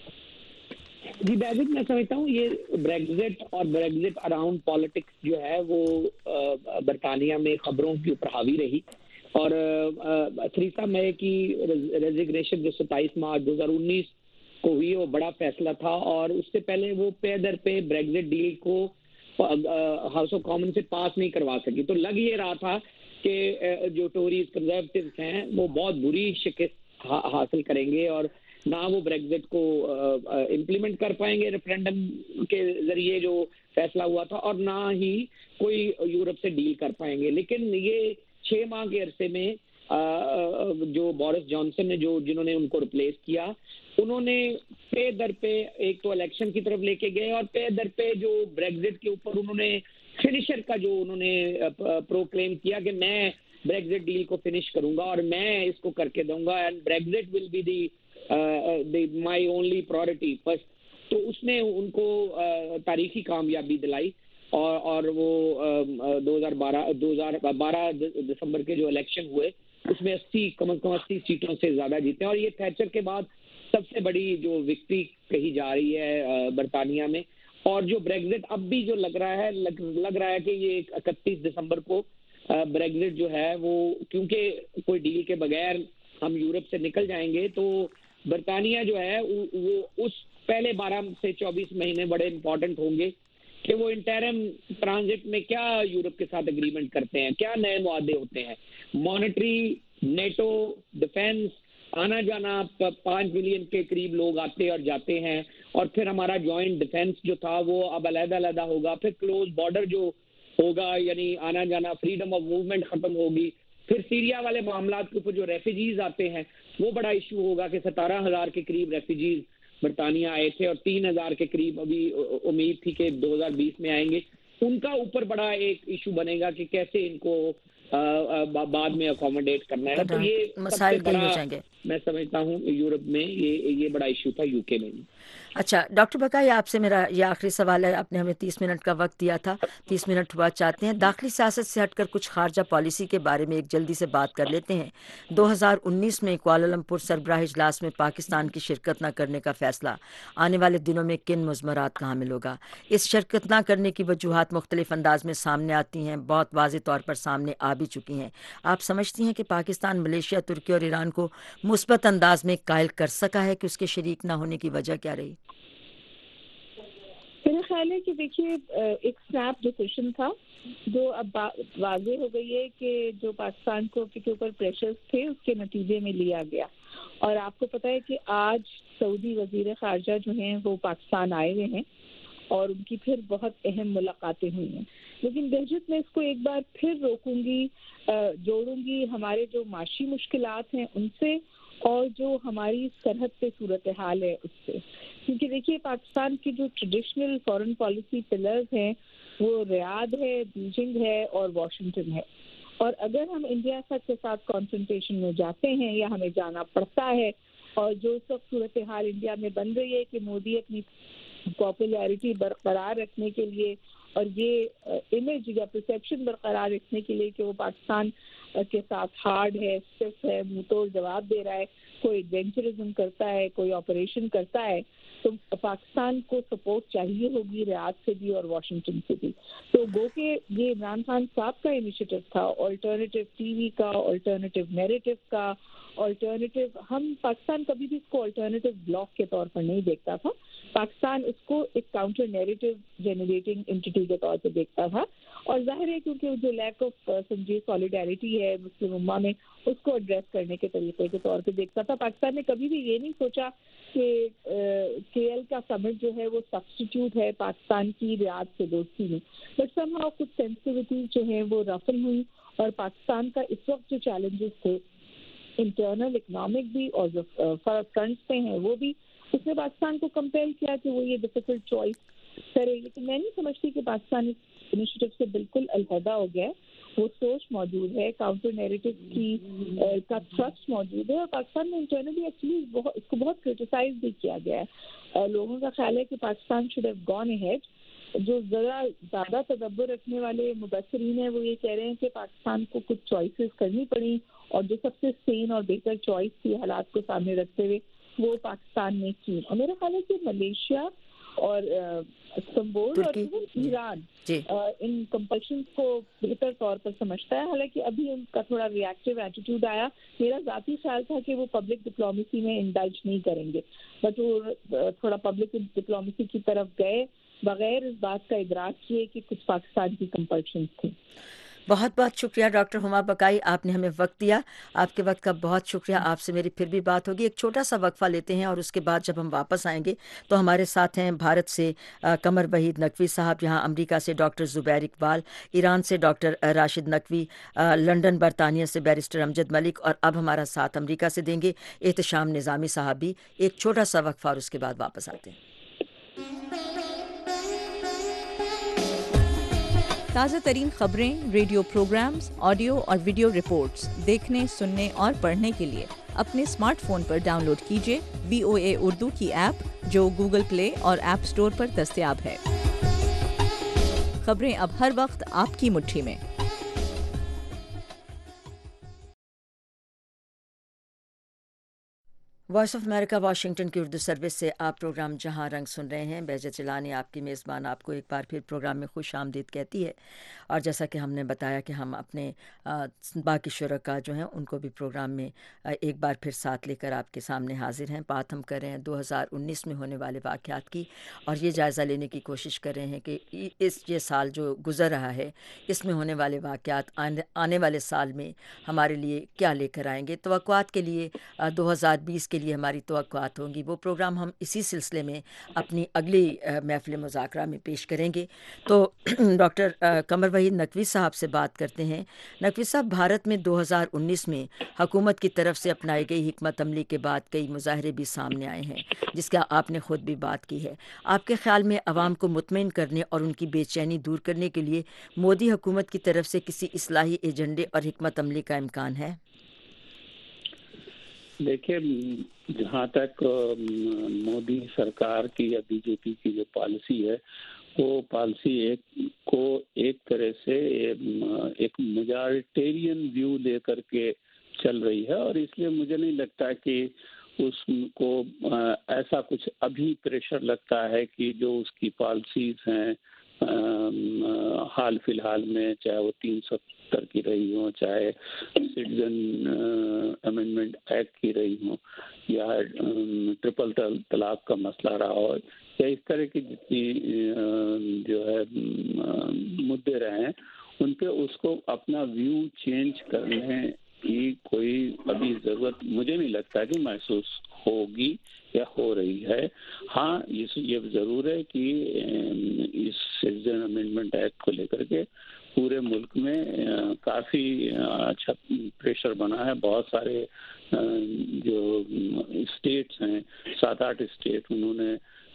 جی بیزک میں سمجھتا ہوں یہ بریگزٹ اور بریگزٹ اراؤنڈ پالیٹکس جو ہے وہ برطانیہ میں خبروں کے اوپر حاوی رہی, اور تھریسا مے کی ریزگنیشن جو ستائیس مارچ دو ہزار انیس کو ہوئی وہ بڑا فیصلہ تھا, اور اس سے پہلے وہ پے در پہ بریگزٹ ڈیل کو ہاؤس آف کامن سے پاس نہیں کروا سکی. تو لگ یہ رہا تھا کہ جو ٹوریز کنزرویٹوز ہیں وہ بہت بری شکست حاصل کریں گے اور نہ وہ بریگزٹ کو امپلیمنٹ کر پائیں گے ریفرینڈم کے ذریعے جو فیصلہ ہوا تھا, اور نہ ہی کوئی یورپ سے ڈیل کر پائیں گے. لیکن یہ چھ ماہ کے عرصے میں جو بورس جانسن نے جو جنہوں نے ان کو ریپلیس کیا, انہوں نے پے در پہ ایک تو الیکشن کی طرف لے کے گئے, اور پے در پہ جو بریگزٹ کے اوپر انہوں نے فنیشر کا جو انہوں نے پروکلیم کیا کہ میں بریگزٹ ڈیل کو فنش کروں گا اور میں اس کو کر کے دوں گا, and Brexit will be the my only priority first. تو اس نے ان کو تاریخی کامیابی دلائی, اور اور وہ دو ہزار بارہ دو ہزار بارہ دسمبر کے جو الیکشن ہوئے اس میں اسی کم از کم اسی سیٹوں سے زیادہ جیتے ہیں, اور یہ تھیچر کے بعد سب سے بڑی جو وکٹری کہی جا رہی ہے برطانیہ میں. اور جو بریگزٹ اب بھی جو لگ رہا ہے لگ, لگ رہا ہے کہ یہ اکتیس دسمبر کو بریگزٹ جو ہے وہ کیونکہ کوئی ڈیل کے بغیر ہم یورپ سے نکل جائیں گے, تو برطانیہ جو ہے وہ اس پہلے بارہ سے چوبیس مہینے بڑے امپورٹنٹ ہوں گے کہ وہ انٹرم ٹرانزٹ میں کیا یورپ کے ساتھ اگریمنٹ کرتے ہیں, کیا نئے معاہدے ہوتے ہیں, مانیٹری, نیٹو, ڈیفینس, آنا جانا پانچ ملین کے قریب لوگ آتے اور جاتے ہیں, اور پھر ہمارا جوائنٹ ڈیفینس جو تھا وہ اب علیحدہ علیحدہ ہوگا, پھر کلوز بارڈر جو ہوگا یعنی آنا جانا فریڈم آف موومنٹ ختم ہوگی, پھر سیریا والے معاملات کے اوپر جو ریفیوجیز آتے ہیں وہ بڑا ایشو ہوگا کہ ستارہ ہزار کے قریب ریفیوجیز برطانیہ آئے تھے اور تین ہزار کے قریب ابھی امید تھی کہ دو ہزار بیس میں آئیں گے. ان کا اوپر بڑا ایک ایشو بنے گا کہ کیسے ان کو بعد میں اکوموڈیٹ کرنا ہے. تو یہ مسائل کئی ہو جائیں گے. میں سمجھتا ہوں یورپ میں یہ یہ بڑا ایشو تھا, یو کے میں بھی. اچھا ڈاکٹر بقائی, آپ سے میرا یہ آخری سوال ہے. آپ نے ہمیں تیس منٹ کا وقت دیا تھا, تیس منٹ ہوا چاہتے ہیں. داخلی سیاست سے ہٹ کر کچھ خارجہ پالیسی کے بارے میں ایک جلدی سے بات کر لیتے ہیں. دو ہزار انیس میں کوالالمپور سربراہ اجلاس میں پاکستان کی شرکت نہ کرنے کا فیصلہ آنے والے دنوں میں کن مضمرات کا حامل ہوگا؟ اس شرکت نہ کرنے کی وجوہات مختلف انداز میں سامنے آتی ہیں, بہت واضح طور پر سامنے آ بھی چکی ہیں. آپ سمجھتی ہیں کہ پاکستان ملیشیا, ترکی اور ایران کو مثبت انداز میں قائل کر سکا ہے کہ اس کے شریک نہ ہونے کی وجہ کیا رہی؟ میرا خیال ہے کہ دیکھیے ایک سنیپ ڈیسیشن تھا جو اب واضح ہو گئی ہے کہ جو پاکستان کو کے اوپر پریشرز تھے اس کے نتیجے میں لیا گیا. اور آپ کو پتہ ہے کہ آج سعودی وزیر خارجہ جو ہیں وہ پاکستان آئے ہوئے ہیں اور ان کی پھر بہت اہم ملاقاتیں ہوئی ہیں. لیکن بہجت میں اس کو ایک بار پھر روکوں گی, جوڑوں گی ہمارے جو معاشی مشکلات ہیں ان سے اور جو ہماری سرحد پہ صورتحال ہے اس سے. کیونکہ دیکھیے پاکستان کی جو ٹریڈیشنل فارن پالیسی پلرز ہیں وہ ریاض ہے, بیجنگ ہے اور واشنگٹن ہے. اور اگر ہم انڈیا کے ساتھ کانفرنٹیشن میں جاتے ہیں یا ہمیں جانا پڑتا ہے اور جو اس وقت صورتحال انڈیا میں بن رہی ہے کہ مودی اپنی پاپولیرٹی برقرار رکھنے کے لیے اور یہ امیج یا پرسیپشن برقرار رکھنے کے لیے کہ وہ پاکستان کے ساتھ ہارڈ ہے، اسٹف ہے، منہ توڑ جواب دے رہا ہے، کوئی ایڈونچرزم کرتا ہے، کوئی آپریشن کرتا ہے، تو پاکستان کو سپورٹ چاہیے ہوگی ریاض سے بھی اور واشنگٹن سے بھی. تو گو کہ یہ عمران خان صاحب کا انیشیٹو تھا، آلٹرنیٹیو ٹی وی کا، آلٹرنیٹیو نیریٹو کا، آلٹرنیٹیو. ہم پاکستان کبھی بھی اس کو آلٹرنیٹیو بلاک کے طور پر نہیں دیکھتا تھا. پاکستان اس کو ایک کاؤنٹر نیریٹو جنریٹنگ انٹیٹی کے طور پہ دیکھتا تھا. اور ظاہر ہے کیونکہ جو لیک آف سمجھیے سالیڈیرٹی ہے مسلم امہ میں، اس کو ایڈریس کرنے کے طریقے کے طور پہ دیکھتا تھا. پاکستان نے کبھی بھی یہ نہیں سوچا کہ کے ایل کا سمٹ جو ہے وہ سبسٹیٹیوٹ ہے پاکستان کی ریاض سے دوستی میں. بٹ سم ہاؤ کچھ سینسٹیوٹیز جو ہیں وہ رفل ہوئی، اور پاکستان کا اس وقت جو چیلنجز تھے انٹرنل اکنامک بھی اور جو فرنٹس پہ ہیں وہ بھی، اس نے پاکستان کو کمپیل کیا کہ وہ یہ ڈیفیکلٹ چوائس کرے. لیکن میں نہیں سمجھتی کہ پاکستان اس انیشیٹو سے بالکل علیحدہ ہو گیا ہے. وہ سوچ موجود ہے، کاؤنٹر نیریٹو کی کا تھرسٹ موجود ہے، اور پاکستان میں انٹرنلی ایکچولی اس کو بہت کرٹیسائز بھی کیا گیا ہے. لوگوں کا خیال ہے کہ Pakistan should have gone ahead. جو ذرا زیادہ تدبر رکھنے والے مبصرین ہیں وہ یہ کہہ رہے ہیں کہ پاکستان کو کچھ چوائسیز کرنی پڑی، اور جو سب سے سین اور بہتر چوائس تھی حالات کو سامنے رکھتے ہوئے وہ پاکستان نے کی. اور میرا خیال ہے کہ ملیشیا اور استنبول اور ایران ان کمپلشنز کو بہتر طور پر سمجھتا ہے. حالانکہ ابھی ان کا تھوڑا ری ایکٹیو ایٹیٹیوڈ آیا. میرا ذاتی خیال تھا کہ وہ پبلک ڈپلومیسی میں انڈلج نہیں کریں گے، بٹ وہ تھوڑا پبلک ڈپلومیسی کی طرف گئے بغیر اس بات کا ادراک کیے کہ کچھ پاکستان کی کمپلشنز تھیں. بہت بہت شکریہ ڈاکٹر ہما بقائی، آپ نے ہمیں وقت دیا. آپ کے وقت کا بہت شکریہ. آپ سے میری پھر بھی بات ہوگی. ایک چھوٹا سا وقفہ لیتے ہیں اور اس کے بعد جب ہم واپس آئیں گے تو ہمارے ساتھ ہیں بھارت سے قمر وحید نقوی صاحب، یہاں امریکہ سے ڈاکٹر زبیر اقبال، ایران سے ڈاکٹر راشد نقوی، لنڈن برطانیہ سے بیرسٹر امجد ملک، اور اب ہمارا ساتھ امریکہ سے دیں گے احتشام نظامی صاحب بھی. ایک چھوٹا سا وقفہ اور اس کے بعد واپس آتے ہیں. تازہ ترین خبریں، ریڈیو پروگرامز، آڈیو اور ویڈیو رپورٹس دیکھنے، سننے اور پڑھنے کے لیے اپنے اسمارٹ فون پر ڈاؤن لوڈ کیجیے وی او اے اردو کی ایپ، جو گوگل پلے اور ایپ سٹور پر دستیاب ہے. خبریں اب ہر وقت آپ کی مٹھی میں. وائس آف امریکہ واشنگٹن کی اردو سروس سے آپ پروگرام جہاں رنگ سن رہے ہیں. بہجت جیلانی آپ کی میزبان آپ کو ایک بار پھر پروگرام میں خوش آمدید کہتی ہے. اور جیسا کہ ہم نے بتایا کہ ہم اپنے باقی شرکاء جو ہیں ان کو بھی پروگرام میں ایک بار پھر ساتھ لے کر آپ کے سامنے حاضر ہیں. بات ہم کر رہے ہیں دو ہزار انیس میں ہونے والے واقعات کی، اور یہ جائزہ لینے کی کوشش کر رہے ہیں کہ اس یہ سال جو گزر رہا ہے اس میں ہونے والے واقعات آنے والے سال میں ہمارے لیے کیا لے کر آئیں گے. توقعات کے لیے دو ہزار بیس کے لیے ہماری توقعات ہوں گی. وہ پروگرام ہم اسی سلسلے میں اپنی اگلی محفل مذاکرہ میں پیش کریں گے. تو ڈاکٹر قمر وحید نقوی صاحب سے بات کرتے ہیں. نقوی صاحب، بھارت میں دو ہزار انیس میں حکومت کی طرف سے اپنائی گئی حکمت عملی کے بعد کئی مظاہرے بھی سامنے آئے ہیں، جس کا آپ نے خود بھی بات کی ہے. آپ کے خیال میں عوام کو مطمئن کرنے اور ان کی بے چینی دور کرنے کے لیے مودی حکومت کی طرف سے کسی اصلاحی ایجنڈے اور حکمت عملی کا امکان ہے؟ دیکھیے، جہاں تک مودی سرکار کی یا بی جے پی کی جو پالیسی ہے، وہ پالیسی ایک کو ایک طرح سے ایک میجارٹیرین ویو لے کر کے چل رہی ہے، اور اس لیے مجھے نہیں لگتا کہ اس کو ایسا کچھ ابھی پریشر لگتا ہے کہ جو اس کی پالیسیز ہیں حال فی الحال میں، چاہے وہ تین سو ستر کی رہی ہوں، چاہے سٹیزن امینڈمنٹ ایکٹ کی رہی ہوں، یا ٹرپل طلاق کا مسئلہ رہا ہو، یا اس طرح کی جتنی جو ہے مدعے رہے ہیں، ان پہ اس کو اپنا ویو چینج کرنے کی کوئی ابھی ضرورت مجھے نہیں لگتا کہ محسوس ہوگی یا ہو رہی ہے. ہاں، یہ ضرور ہے کہ اس سٹیزن امینڈمنٹ ایکٹ کو لے کر کے پورے ملک میں کافی اچھا پریشر بنا ہے. بہت سارے جو اسٹیٹس ہیں، سات آٹھ اسٹیٹ، انہوں نے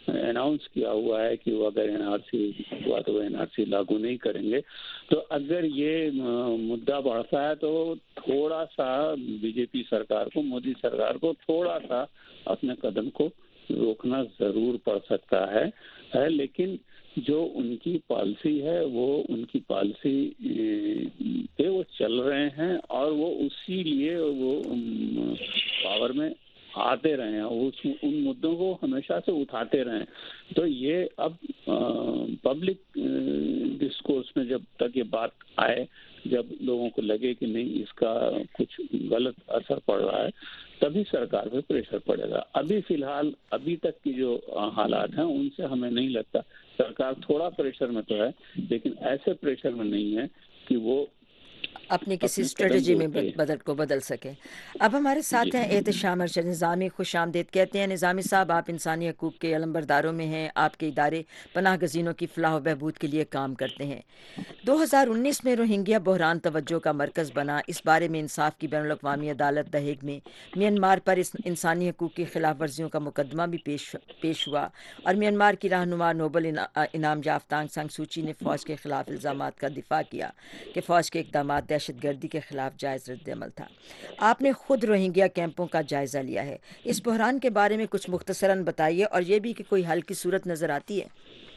اناؤنس کیا ہوا ہے کہ وہ اگر این آر سی ہوا تو وہ این آر سی لاگو نہیں کریں گے. تو اگر یہ مدعا بڑھتا ہے تو تھوڑا سا بی جے پی سرکار کو، مودی سرکار کو تھوڑا سا اپنے قدم کو روکنا ضرور پڑ سکتا ہے. ہے لیکن جو ان کی پالیسی ہے وہ ان کی پالیسی پہ وہ چل رہے ہیں اور وہ اسی لیے وہ پاور میں آتے رہے ہیں، اس ان مدوں کو ہمیشہ سے اٹھاتے رہے ہیں. تو یہ اب پبلک ڈسکورس میں جب تک یہ بات آئے، جب لوگوں کو لگے کہ نہیں اس کا کچھ غلط اثر پڑ رہا ہے، تبھی سرکار پہ پریشر پڑے گا. ابھی فی الحال ابھی تک کی جو حالات ہیں ان سے ہمیں نہیں لگتا. سرکار تھوڑا پریشر میں تو ہے لیکن ایسے پریشر میں نہیں ہے کہ وہ اپنی کسی اسٹریٹجی میں بدل کو بدل سکے. اب ہمارے ساتھ ہیں احتشام ارشد نظامی. خوش آمدید کہتے ہیں. نظامی صاحب، آپ انسانی حقوق کے علمبرداروں میں ہیں. آپ کے ادارے پناہ گزینوں کی فلاح و بہبود کے لیے کام کرتے ہیں. دو ہزار انیس میں روہنگیا بحران توجہ کا مرکز بنا. اس بارے میں انصاف کی بین الاقوامی عدالت دہیگ میں میانمار پر انسانی حقوق کی خلاف ورزیوں کا مقدمہ بھی پیش پیش ہوا اور میانمار کی رہنما نوبل انعام یافتہ آنگ سان سو چی نے فوج کے خلاف الزامات کا دفاع کیا کہ فوج کے اقدامات دہشت گردی کے خلاف جائز رد عمل تھا. آپ نے خود روہنگیا کیمپوں کا جائزہ لیا ہے. اس بحران کے بارے میں کچھ مختصراً بتائیے اور یہ بھی کہ کوئی حل کی صورت نظر آتی ہے.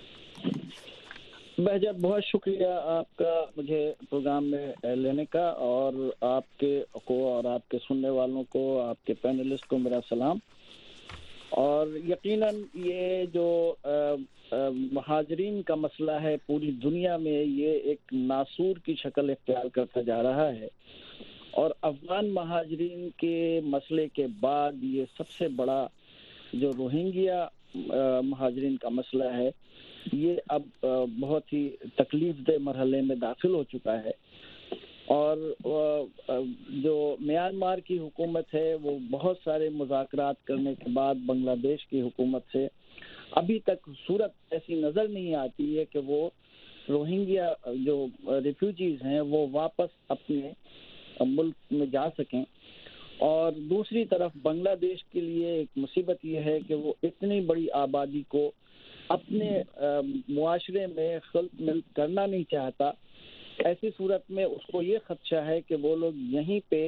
بہجت، بہت شکریہ آپ کا مجھے پروگرام میں لینے کا، اور آپ کے کو اور آپ کے سننے والوں کو، آپ کے پینلسٹ کو میرا سلام. اور یقیناً یہ جو مہاجرین کا مسئلہ ہے پوری دنیا میں یہ ایک ناسور کی شکل اختیار کرتا جا رہا ہے، اور افغان مہاجرین کے مسئلے کے بعد یہ سب سے بڑا جو روہنگیا مہاجرین کا مسئلہ ہے یہ اب بہت ہی تکلیف دہ مرحلے میں داخل ہو چکا ہے. اور جو میانمار کی حکومت ہے وہ بہت سارے مذاکرات کرنے کے بعد بنگلہ دیش کی حکومت سے ابھی تک صورت ایسی نظر نہیں آتی ہے کہ وہ روہنگیا جو ریفیوجیز ہیں وہ واپس اپنے ملک میں جا سکیں. اور دوسری طرف بنگلہ دیش کے لیے ایک مصیبت یہ ہے کہ وہ اتنی بڑی آبادی کو اپنے معاشرے میں خلط ملت کرنا نہیں چاہتا. ایسی صورت میں اس کو یہ خدشہ ہے کہ وہ لوگ یہیں پہ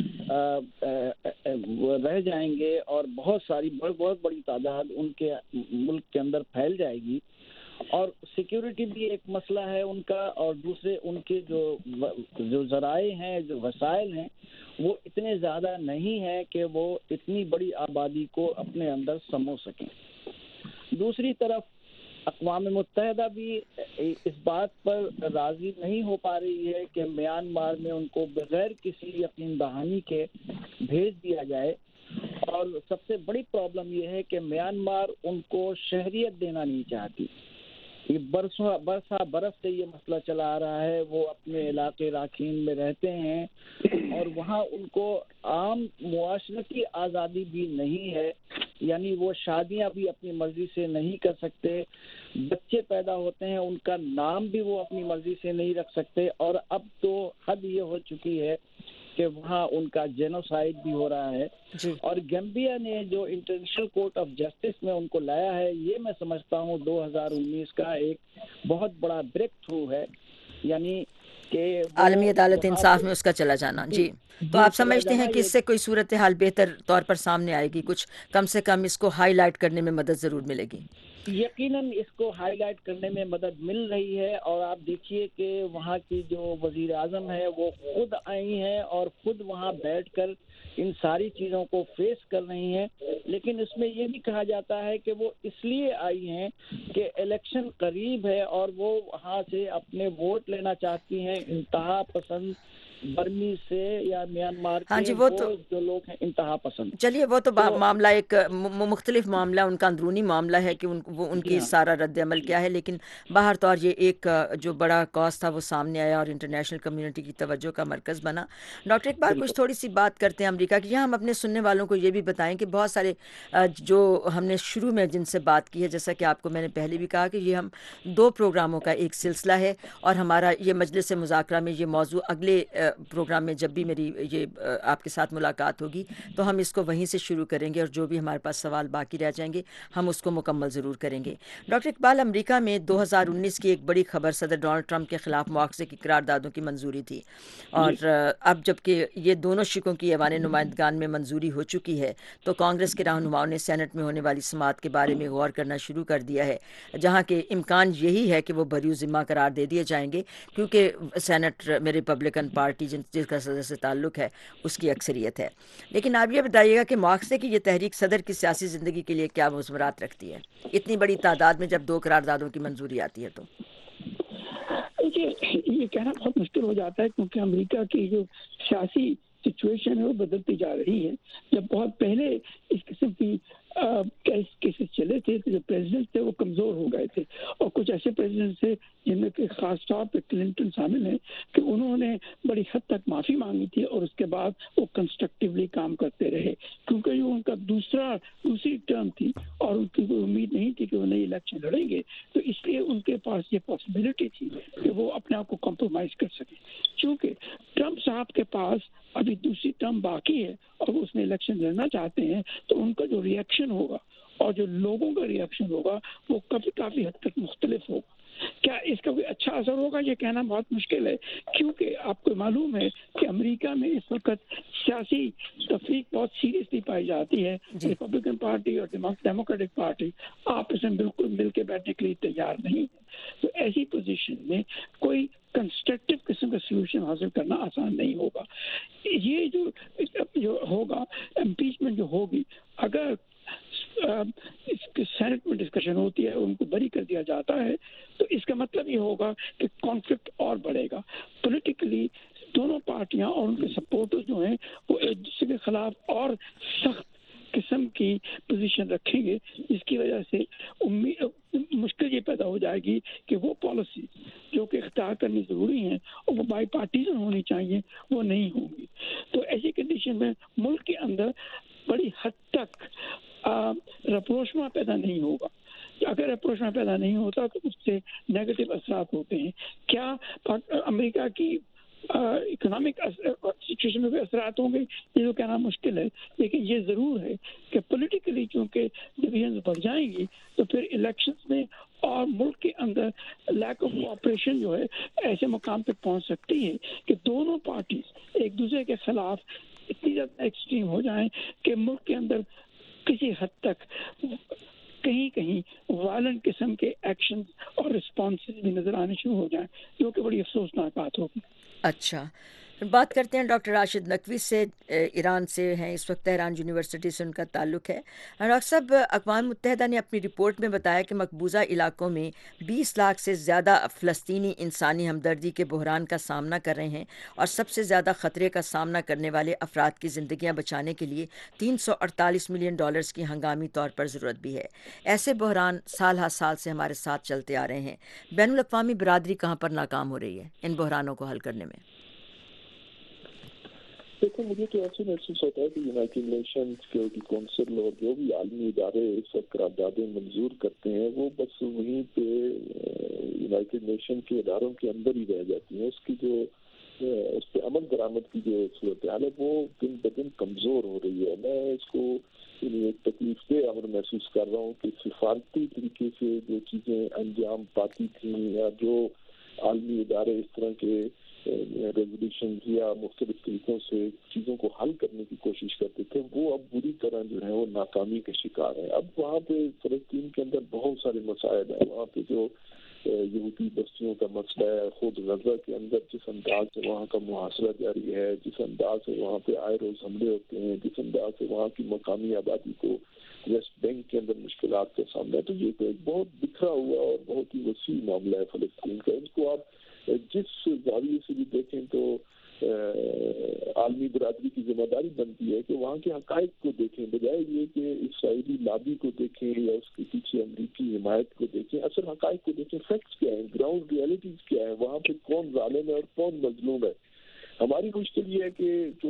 رہ جائیں گے اور بہت ساری بہت بڑی تعداد ان کے ملک کے اندر پھیل جائے گی. اور سیکیورٹی بھی ایک مسئلہ ہے ان کا، اور دوسرے ان کے جو جو ذرائع ہیں، جو وسائل ہیں، وہ اتنے زیادہ نہیں ہیں کہ وہ اتنی بڑی آبادی کو اپنے اندر سمو سکیں. دوسری طرف اقوام متحدہ بھی اس بات پر راضی نہیں ہو پا رہی ہے کہ میانمار میں ان کو بغیر کسی یقین دہانی کے بھیج دیا جائے. اور سب سے بڑی پرابلم یہ ہے کہ میانمار ان کو شہریت دینا نہیں چاہتی. یہ برسوں برسا برس سے یہ مسئلہ چلا آ رہا ہے. وہ اپنے علاقے راکھین میں رہتے ہیں اور وہاں ان کو عام معاشرتی آزادی بھی نہیں ہے، یعنی وہ شادیاں بھی اپنی مرضی سے نہیں کر سکتے، بچے پیدا ہوتے ہیں ان کا نام بھی وہ اپنی مرضی سے نہیں رکھ سکتے. اور اب تو حد یہ ہو چکی ہے کہ وہاں ان کا جینوسائیڈ بھی ہو رہا ہے. جی. اور گیمبیا نے جو انٹرنیشنل کورٹ آف جسٹس میں ان کو لایا ہے، یہ میں سمجھتا ہوں دو ہزار انیس کا ایک بہت بڑا بریک تھرو ہے، یعنی کہ عالمی عدالت انصاف میں اس کا چلا جانا. جی. تو آپ سمجھتے ہیں کہ اس سے کوئی صورتحال بہتر طور پر سامنے آئے گی، کچھ کم سے کم اس کو ہائی لائٹ کرنے میں مدد ضرور ملے گی؟ یقیناً اس کو ہائی لائٹ کرنے میں مدد مل رہی ہے. اور آپ دیکھیے کہ وہاں کی جو وزیر اعظم ہے وہ خود آئی ہیں اور خود وہاں بیٹھ کر ان ساری چیزوں کو فیس کر رہی ہیں. لیکن اس میں یہ بھی کہا جاتا ہے کہ وہ اس لیے آئی ہیں کہ الیکشن قریب ہے اور وہ وہاں سے اپنے ووٹ لینا چاہتی ہیں انتہا پسند برمی سے یا میانمار کے. ہاں جی، وہ تو جو لوگ ہیں انتہا پسند. چلیے وہ تو معاملہ ایک مختلف معاملہ، ان کا اندرونی معاملہ ہے کہ ان وہ ان کی سارا رد عمل کیا ہے. لیکن باہر طور یہ ایک جو بڑا کاز تھا وہ سامنے آیا اور انٹرنیشنل کمیونٹی کی توجہ کا مرکز بنا. ڈاکٹر اقبال، کچھ تھوڑی سی بات کرتے ہیں امریکہ کی. یہاں ہم اپنے سننے والوں کو یہ بھی بتائیں کہ بہت سارے جو ہم نے شروع میں جن سے بات کی ہے، جیسا کہ آپ کو میں نے پہلے بھی کہا کہ یہ ہم دو پروگراموں کا ایک سلسلہ ہے اور ہمارا یہ مجلس مذاکرہ میں یہ موضوع اگلے پروگرام میں جب بھی میری یہ آپ کے ساتھ ملاقات ہوگی تو ہم اس کو وہیں سے شروع کریں گے، اور جو بھی ہمارے پاس سوال باقی رہ جائیں گے ہم اس کو مکمل ضرور کریں گے۔ ڈاکٹر اقبال، امریکہ میں دو ہزار انیس کی ایک بڑی خبر صدر ڈونلڈ ٹرمپ کے خلاف مواخذے کی قراردادوں کی منظوری تھی، اور اب جب کہ یہ دونوں شقوں کی ایوان نمائندگان میں منظوری ہو چکی ہے تو کانگریس کے رہنماؤں نے سینٹ میں ہونے والی سماعت کے بارے میں غور کرنا شروع کر دیا ہے، جہاں کہ امکان یہی ہے کہ وہ بریو ذمہ قرار دے دیے جائیں گے، کیونکہ سینٹ میں ریپبلکن پارٹی جس کا صدر سے تعلق ہے اس کی اکثریت ہے۔ لیکن آپ یہ بتائیے گا کہ مواخذے کی یہ تحریک صدر کی سیاسی زندگی کے لیے کیا مضمرات رکھتی ہے، اتنی بڑی تعداد میں جب دو قراردادوں کی منظوری آتی ہے تو؟ یہ کہنا بہت مشکل ہو جاتا ہے، کیونکہ امریکہ کی جو سیاسی سچویشن ہے وہ بدلتی جا رہی ہے۔ جب بہت پہلے اس قسم کی کیسز چلے تھے تو جو پریزیڈنٹ تھے وہ کمزور ہو گئے تھے، اور کچھ ایسے پریزیڈنٹ تھے جن میں کہ خاص طور پہ کلنٹن شامل ہیں کہ انہوں نے بڑی حد تک معافی مانگی تھی اور اس کے بعد وہ کنسٹرکٹیولی کام کرتے رہے، کیونکہ جو ان کا دوسرا دوسری ٹرم تھی اور ان کی کوئی امید نہیں تھی کہ وہ نئی الیکشن لڑیں گے، تو اس لیے ان کے پاس یہ پاسبلٹی تھی کہ وہ اپنے آپ کو کمپرومائز کر سکیں۔ چونکہ ٹرمپ صاحب کے پاس ابھی دوسری ٹرم باقی ہے اور اس میں الیکشن لڑنا چاہتے ہیں، تو ان کا جو ریئیکشن ہوگا اور جو لوگوں کا ریئیکشن ہوگا وہ کافی کافی حد تک مختلف ہوگا۔ کیا اس کا کوئی اچھا اثر ہوگا یہ کہنا بہت مشکل ہے، کیونکہ آپ کو معلوم ہے کہ امریکہ میں اس وقت سیاسی تفریق بہت سیریسلی پائی جاتی ہے۔ ریپبلکن پارٹی اور ڈیموکریٹک پارٹی آپس میں بالکل مل کے بیٹھنے کے لیے تیار نہیں ہے، تو ایسی پوزیشن میں کوئی کنسٹرکٹیو قسم کا سولوشن حاصل کرنا آسان نہیں ہوگا۔ یہ جو جو ہوگا امپیچمنٹ جو ہوگی، اگر سینٹ میں ڈسکشن ہوتی ہے ان کو بری کر دیا جاتا ہے تو اس کا مطلب یہ ہوگا کہ کانفلکٹ اور بڑھے گا پولیٹیکلی۔ دونوں پارٹیاں اور ان کے سپورٹرز جو ہیں وہ ایک دوسرے کے خلاف اور سخت قسم کی پوزیشن رکھیں گے، جس کی وجہ سے امید مشکل یہ پیدا ہو جائے گی کہ وہ پالیسی جو کہ اختیار کرنی ضروری ہیں اور وہ بائی پارٹیزن ہونی چاہیے وہ نہیں ہوں گی۔ تو ایسی کنڈیشن میں ملک کے اندر بڑی حد تک رپروشما پیدا نہیں ہوگا۔ اگر رپروشما پیدا نہیں ہوتا تو اس سے نیگیٹو اثرات ہوتے ہیں۔ کیا امریکہ کی اکنامک سچویشن میں بھی اثرات ہوں گے یہ تو کہنا مشکل ہے، لیکن یہ ضرور ہے کہ پولیٹیکلی چونکہ ڈویژنز بڑھ جائیں گی تو پھر الیکشنز میں اور ملک کے اندر لیک آف کوآپریشن جو ہے ایسے مقام تک پہنچ سکتی ہے کہ دونوں پارٹیز ایک دوسرے کے خلاف اتنی زیادہ ایکسٹریم ہو جائیں کہ ملک کے اندر کسی حد تک کہیں کہیں وائلنٹ قسم کے ایکشنز اور رسپانسز بھی نظر آنے شروع ہو جائیں، جو کہ بڑی افسوسناک بات ہوگی۔ اچھا، بات کرتے ہیں ڈاکٹر راشد نقوی سے، ایران سے ہیں اس وقت، تہران یونیورسٹی سے ان کا تعلق ہے۔ ڈاکٹر صاحب، اقوام متحدہ نے اپنی رپورٹ میں بتایا کہ مقبوضہ علاقوں میں بیس لاکھ سے زیادہ فلسطینی انسانی ہمدردی کے بحران کا سامنا کر رہے ہیں، اور سب سے زیادہ خطرے کا سامنا کرنے والے افراد کی زندگیاں بچانے کے لیے تین سو اڑتالیس ملین ڈالرز کی ہنگامی طور پر ضرورت بھی ہے۔ ایسے بحران سال ہر سال سے ہمارے ساتھ چلتے آ رہے ہیں، بین الاقوامی برادری کہاں پر ناکام ہو رہی ہے ان بحرانوں کو حل کرنے میں؟ دیکھیں، مجھے تو ایسے محسوس ہوتا ہے کہ یونائٹڈ نیشن سیکورٹی کونسل اور جو بھی عالمی ادارے اس وقت قراردادیں منظور کرتے ہیں وہ بس وہیں پہ یونائٹڈ نیشن کے اداروں کے اندر ہی رہ جاتی ہیں۔ اس کی جو اس پہ عمل درآمد کی جو صورتحال ہے وہ دن بدن کمزور ہو رہی ہے۔ میں اس کو ایک تکلیف دہ امر محسوس کر رہا ہوں کہ سفارتی طریقے سے جو چیزیں انجام پاتی تھیں یا جو عالمی ادارے اس طرح کے ریزولوشن یا مختلف طریقوں سے چیزوں کو حل کرنے کی کوشش کرتے تھے، وہ اب بری طرح جو ہے وہ ناکامی کے شکار ہیں۔ اب وہاں پہ فلسطین کے اندر بہت سارے مسائل ہیں، وہاں پہ جو یہودی بستیوں کا مسئلہ ہے، خود غزہ کے اندر جس انداز سے وہاں کا محاصرہ جاری ہے، جس انداز سے وہاں پہ آئے روز حملے ہوتے ہیں، جس انداز سے وہاں کی مقامی آبادی کو ویسٹ بینک کے اندر مشکلات کا سامنا ہے، تو یہ تو ایک بہت بکھرا ہوا اور بہت ہی وسیع معاملہ ہے فلسطین کا۔ اس کو آپ جس زاویے سے بھی دیکھیں تو عالمی برادری کی ذمہ داری بنتی ہے کہ وہاں کے حقائق کو دیکھیں، بجائے یہ کہ اسرائیلی لابی کو دیکھیں یا اس کے پیچھے امریکی حمایت کو دیکھیں۔ اصل حقائق کو دیکھیں، فیکٹس کیا ہیں، گراؤنڈ ریئلٹیز کیا ہیں، وہاں پہ کون ظالم ہے اور کون مظلوم ہے۔ ہماری مشکل یہ ہے کہ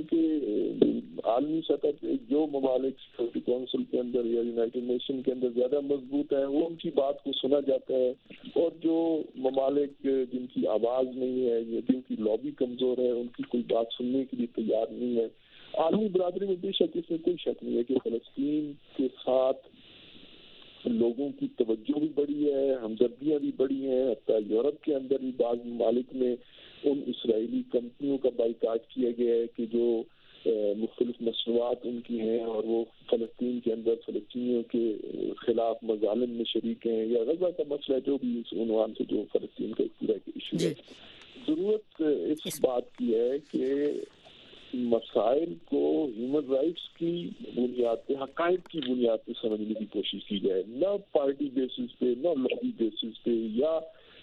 چونکہ عالمی سطح پہ جو ممالک سیکورٹی کونسل کے اندر یا یونائٹڈ نیشن کے اندر زیادہ مضبوط ہیں وہ ان کی بات کو سنا جاتا ہے، اور جو ممالک جن کی آواز نہیں ہے یا جن کی لابی کمزور ہے ان کی کوئی بات سننے کے لیے تیار نہیں ہے. عالمی برادری میں بے شک اس میں کوئی شک نہیں ہے کہ فلسطین کے ساتھ لوگوں کی توجہ بھی بڑی ہے، ہمدردیاں بھی بڑی ہیں. حتیٰ یورپ کے اندر بھی بعض ممالک میں ان اسرائیلی کمپنیوں کا بائیکاٹ کیا گیا ہے کہ جو مختلف مصنوعات ان کی ہیں اور وہ فلسطین کے اندر فلسطینیوں کے خلاف مظالم میں شریک ہیں، یا غزہ کا مسئلہ جو بھی اس عنوان سے جو فلسطین کا ایک پورا ایشو ہے. ضرورت اس بات کی ہے کہ مسائل کو ہیومن رائٹس کی بنیاد پہ، حقائق کی بنیاد پہ سمجھنے کی کوشش کی جائے، نہ پارٹی بیسس پہ، نہ لابی بیسس پہ، یا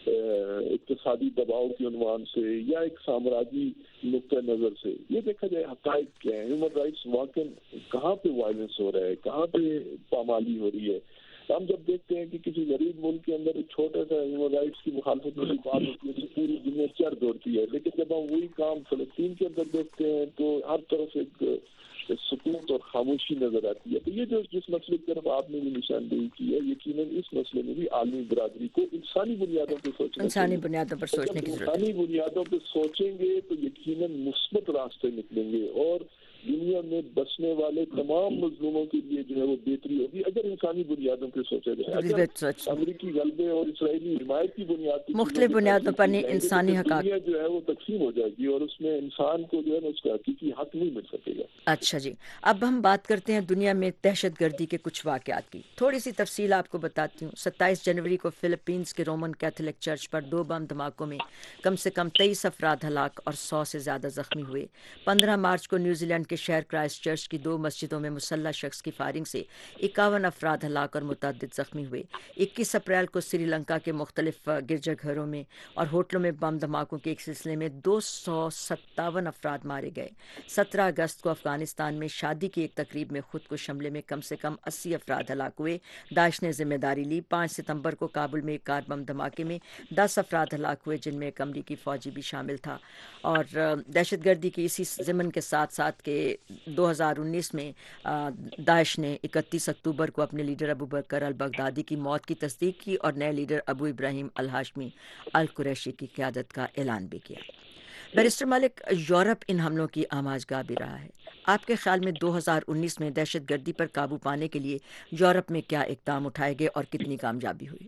اقتصادی دباؤ کے عنوان سے، یا ایک سامراجی نقطہ نظر سے. یہ دیکھا جائے حقائق کیا ہے، ہیومن رائٹس واقعی کہاں پہ وائلنس ہو رہا ہے، کہاں پہ پامالی ہو رہی ہے. ہم جب دیکھتے ہیں کہ کسی غریب ملک کے اندر ایک چھوٹا سا ہیومن رائٹس کی مخالفت میں بات ہوتی ہے تو پوری دنیا چر دوڑتی ہے، لیکن جب ہم وہی کام فلسطین کے اندر دیکھتے ہیں تو ہر طرف ایک سکوت اور خاموشی نظر آتی ہے. تو یہ جو جس مسئلے کی طرف آپ نے بھی نشاندہی کی ہے، یقیناً اس مسئلے میں بھی عالمی برادری کو انسانی بنیادوں پہ سوچنا انسانی بنیادوں پر سوچنے کی ضرورت ہے. انسانی بنیادوں پہ سوچیں گے تو یقیناً مثبت راستے نکلیں گے، اور دنیا میں بسنے والے تمام مظلوموں کے لیے جو ہے وہ بہتری ہوگی اگر انسانی بنیادوں پہ سوچا جائے. اگر امریکی غلبے اور اسرائیلی حمایت کی بنیاد پہ مختلف بنیادوں پر نہیں، انسانی حقوق جو ہے وہ تقسیم ہو جائے گی اور اس میں انسان کو جو ہے نا اس کا حقیقی حق نہیں مل سکے گا. اچھا جی، اب ہم بات کرتے ہیں دنیا میں دہشت گردی کے کچھ واقعات کی. تھوڑی سی تفصیل آپ کو بتاتی ہوں. ستائیس جنوری کو فلپینز کے رومن کیتھولک چرچ پر دو بم دھماکوں میں کم سے کم تیئیس افراد ہلاک اور سو سے زیادہ زخمی ہوئے. پندرہ مارچ کو نیوزی لینڈ کے شہر کرائسٹ چرچ کی دو مسجدوں میں مسلح شخص کی فائرنگ سے اکاون افراد ہلاک اور متعدد زخمی ہوئے. اکیس اپریل کو سری لنکا کے مختلف گرجا گھروں میں اور ہوٹلوں میں بم دھماکوں کے ایک سلسلے میں دو سو ستاون افراد مارے گئے. سترہ اگست کو افغانستان میں شادی کی ایک تقریب میں خود کش حملے میں کم سے کم اسی افراد ہلاک ہوئے. داعش نے ذمہ داری لی. پانچ ستمبر کو کابل میں ایک کار بم دھماکے میں دس افراد ہلاک ہوئے جن میں ایک امریکی فوجی بھی شامل تھا. اور دہشت گردی کی اسی ضمن کے ساتھ ساتھ کہ دو ہزار انیس میں داعش نے اکتیس اکتوبر کو اپنے لیڈر ابو بکر البغدادی کی موت کی تصدیق کی اور نئے لیڈر ابو ابراہیم الہاشمی القریشی کی قیادت کا اعلان بھی کیا. بیرسٹر مالک، یورپ ان حملوں کی آماجگاہ بھی رہا ہے. آپ کے خیال میں دو ہزار انیس میں دہشت گردی پر قابو پانے کے لیے یورپ میں کیا اقدام اٹھائے گئے اور کتنی کامیابی ہوئی؟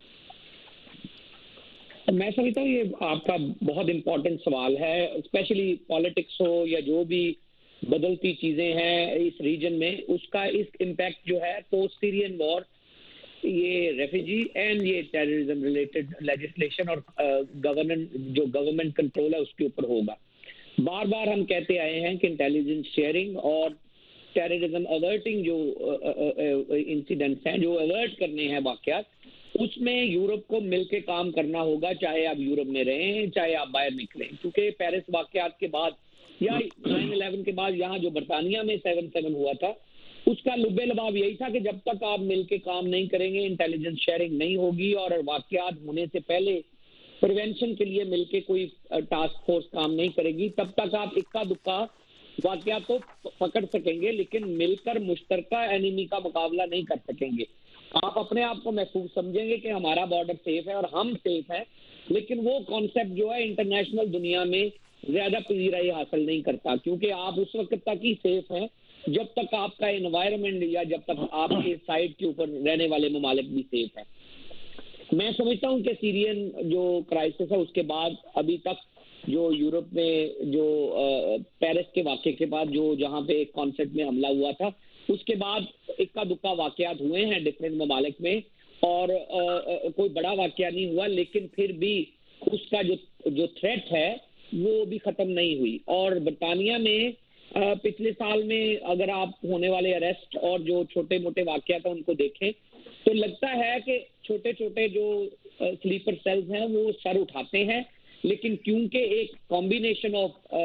میں سمجھتا ہوں یہ آپ کا بہت امپورٹنٹ سوال ہے. اسپیشلی پالیٹکس ہو یا جو بھی بدلتی چیزیں ہیں اس ریجن میں، اس کا اس امپیکٹ جو ہے پوسٹ سیرین وار، یہ ریفیوجی اینڈ یہ ٹیررزم ریلیٹڈ لیجسلیشن اور گورننس جو گورنمنٹ کنٹرول ہے اس کے اوپر ہوگا. بار بار ہم کہتے آئے ہیں کہ انٹیلیجنس شیئرنگ اور ٹیررزم اوورٹنگ جو انسیڈنٹس ہیں، جو اوورٹ کرنے ہیں واقعات، اس میں یورپ کو مل کے کام کرنا ہوگا، چاہے آپ یورپ میں رہیں چاہے آپ باہر نکلیں. کیونکہ پیرس واقعات کے بعد یا نائن الیون کے بعد یہاں جو برطانیہ میں سیون سیون ہوا تھا، اس کا لب لباب یہی تھا کہ جب تک آپ مل کے کام نہیں کریں گے، انٹیلیجنس شیئرنگ نہیں ہوگی اور واقعات ہونے سے پہلے پریونشن کے لیے مل کے کوئی ٹاسک فورس کام نہیں کرے گی، تب تک آپ اکا دکا واقعات تو پکڑ سکیں گے لیکن مل کر مشترکہ اینیمی کا مقابلہ نہیں کر سکیں گے. آپ اپنے آپ کو محفوظ سمجھیں گے کہ ہمارا بارڈر سیف ہے اور ہم سیف ہیں، لیکن وہ کانسیپٹ جو ہے انٹرنیشنل دنیا میں زیادہ پذیرائی حاصل نہیں کرتا، کیونکہ آپ اس وقت تک ہی سیف ہیں جب تک آپ کا انوائرمنٹ یا جب تک آپ کے سائڈ کے اوپر رہنے والے ممالک بھی سیف ہیں. میں سمجھتا ہوں کہ سیرین جو کرائسس ہے اس کے بعد ابھی تک جو یورپ میں جو پیرس کے واقعے کے بعد جو جہاں پہ ایک کانسیپٹ میں حملہ ہوا تھا، اس کے بعد اکا دکا واقعات ہوئے ہیں ڈفرینٹ ممالک میں اور کوئی بڑا واقعہ نہیں ہوا، لیکن پھر بھی اس کا جو جو تھریٹ ہے وہ بھی ختم نہیں ہوئی. اور برطانیہ میں پچھلے سال میں اگر آپ ہونے والے اریسٹ اور جو چھوٹے موٹے واقعات ہیں ان کو دیکھیں تو لگتا ہے کہ چھوٹے چھوٹے جو سلیپر سیلز ہیں وہ سر اٹھاتے ہیں، لیکن کیونکہ ایک کمبینیشن آف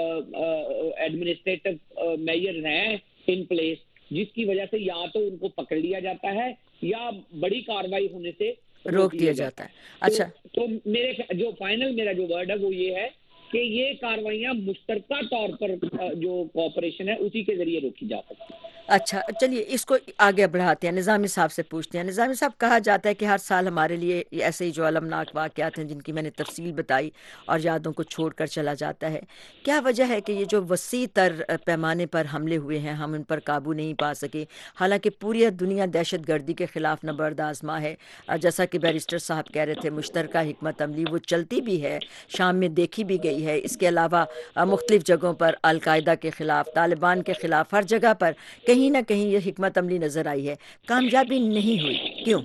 ایڈمنسٹریٹو میئر ہیں ان پلیس، جس کی وجہ سے یا تو ان کو پکڑ لیا جاتا ہے یا بڑی کارروائی ہونے سے روک دیا جاتا ہے. اچھا، تو میرے جو فائنل میرا جو ورڈ ہے وہ یہ ہے کہ یہ کاروائیاں مشترکہ طور پر جو کوآپریشن ہے اسی کے ذریعے روکی جا سکتی ہیں۔ اچھا چلیے اس کو آگے بڑھاتے ہیں، نظامی صاحب سے پوچھتے ہیں۔ نظامی صاحب، کہا جاتا ہے کہ ہر سال ہمارے لیے ایسے ہی جو المناک واقعات ہیں جن کی میں نے تفصیل بتائی اور یادوں کو چھوڑ کر چلا جاتا ہے، کیا وجہ ہے کہ یہ جو وسیع تر پیمانے پر حملے ہوئے ہیں ہم ان پر قابو نہیں پا سکے، حالانکہ پوری دنیا دہشت گردی کے خلاف نبرد آزما ہے؟ جیسا کہ بیرسٹر صاحب کہہ رہے تھے، مشترکہ حکمت عملی وہ چلتی بھی ہے، شام میں دیکھی بھی گئی ہے، اس کے علاوہ مختلف جگہوں پر القاعدہ کے خلاف، طالبان کے خلاف، ہر جگہ پر کہیں نہ کہیں یہ حکمت عملی نظر آئی ہے، کامیابی نہیں ہوئی، کیوں؟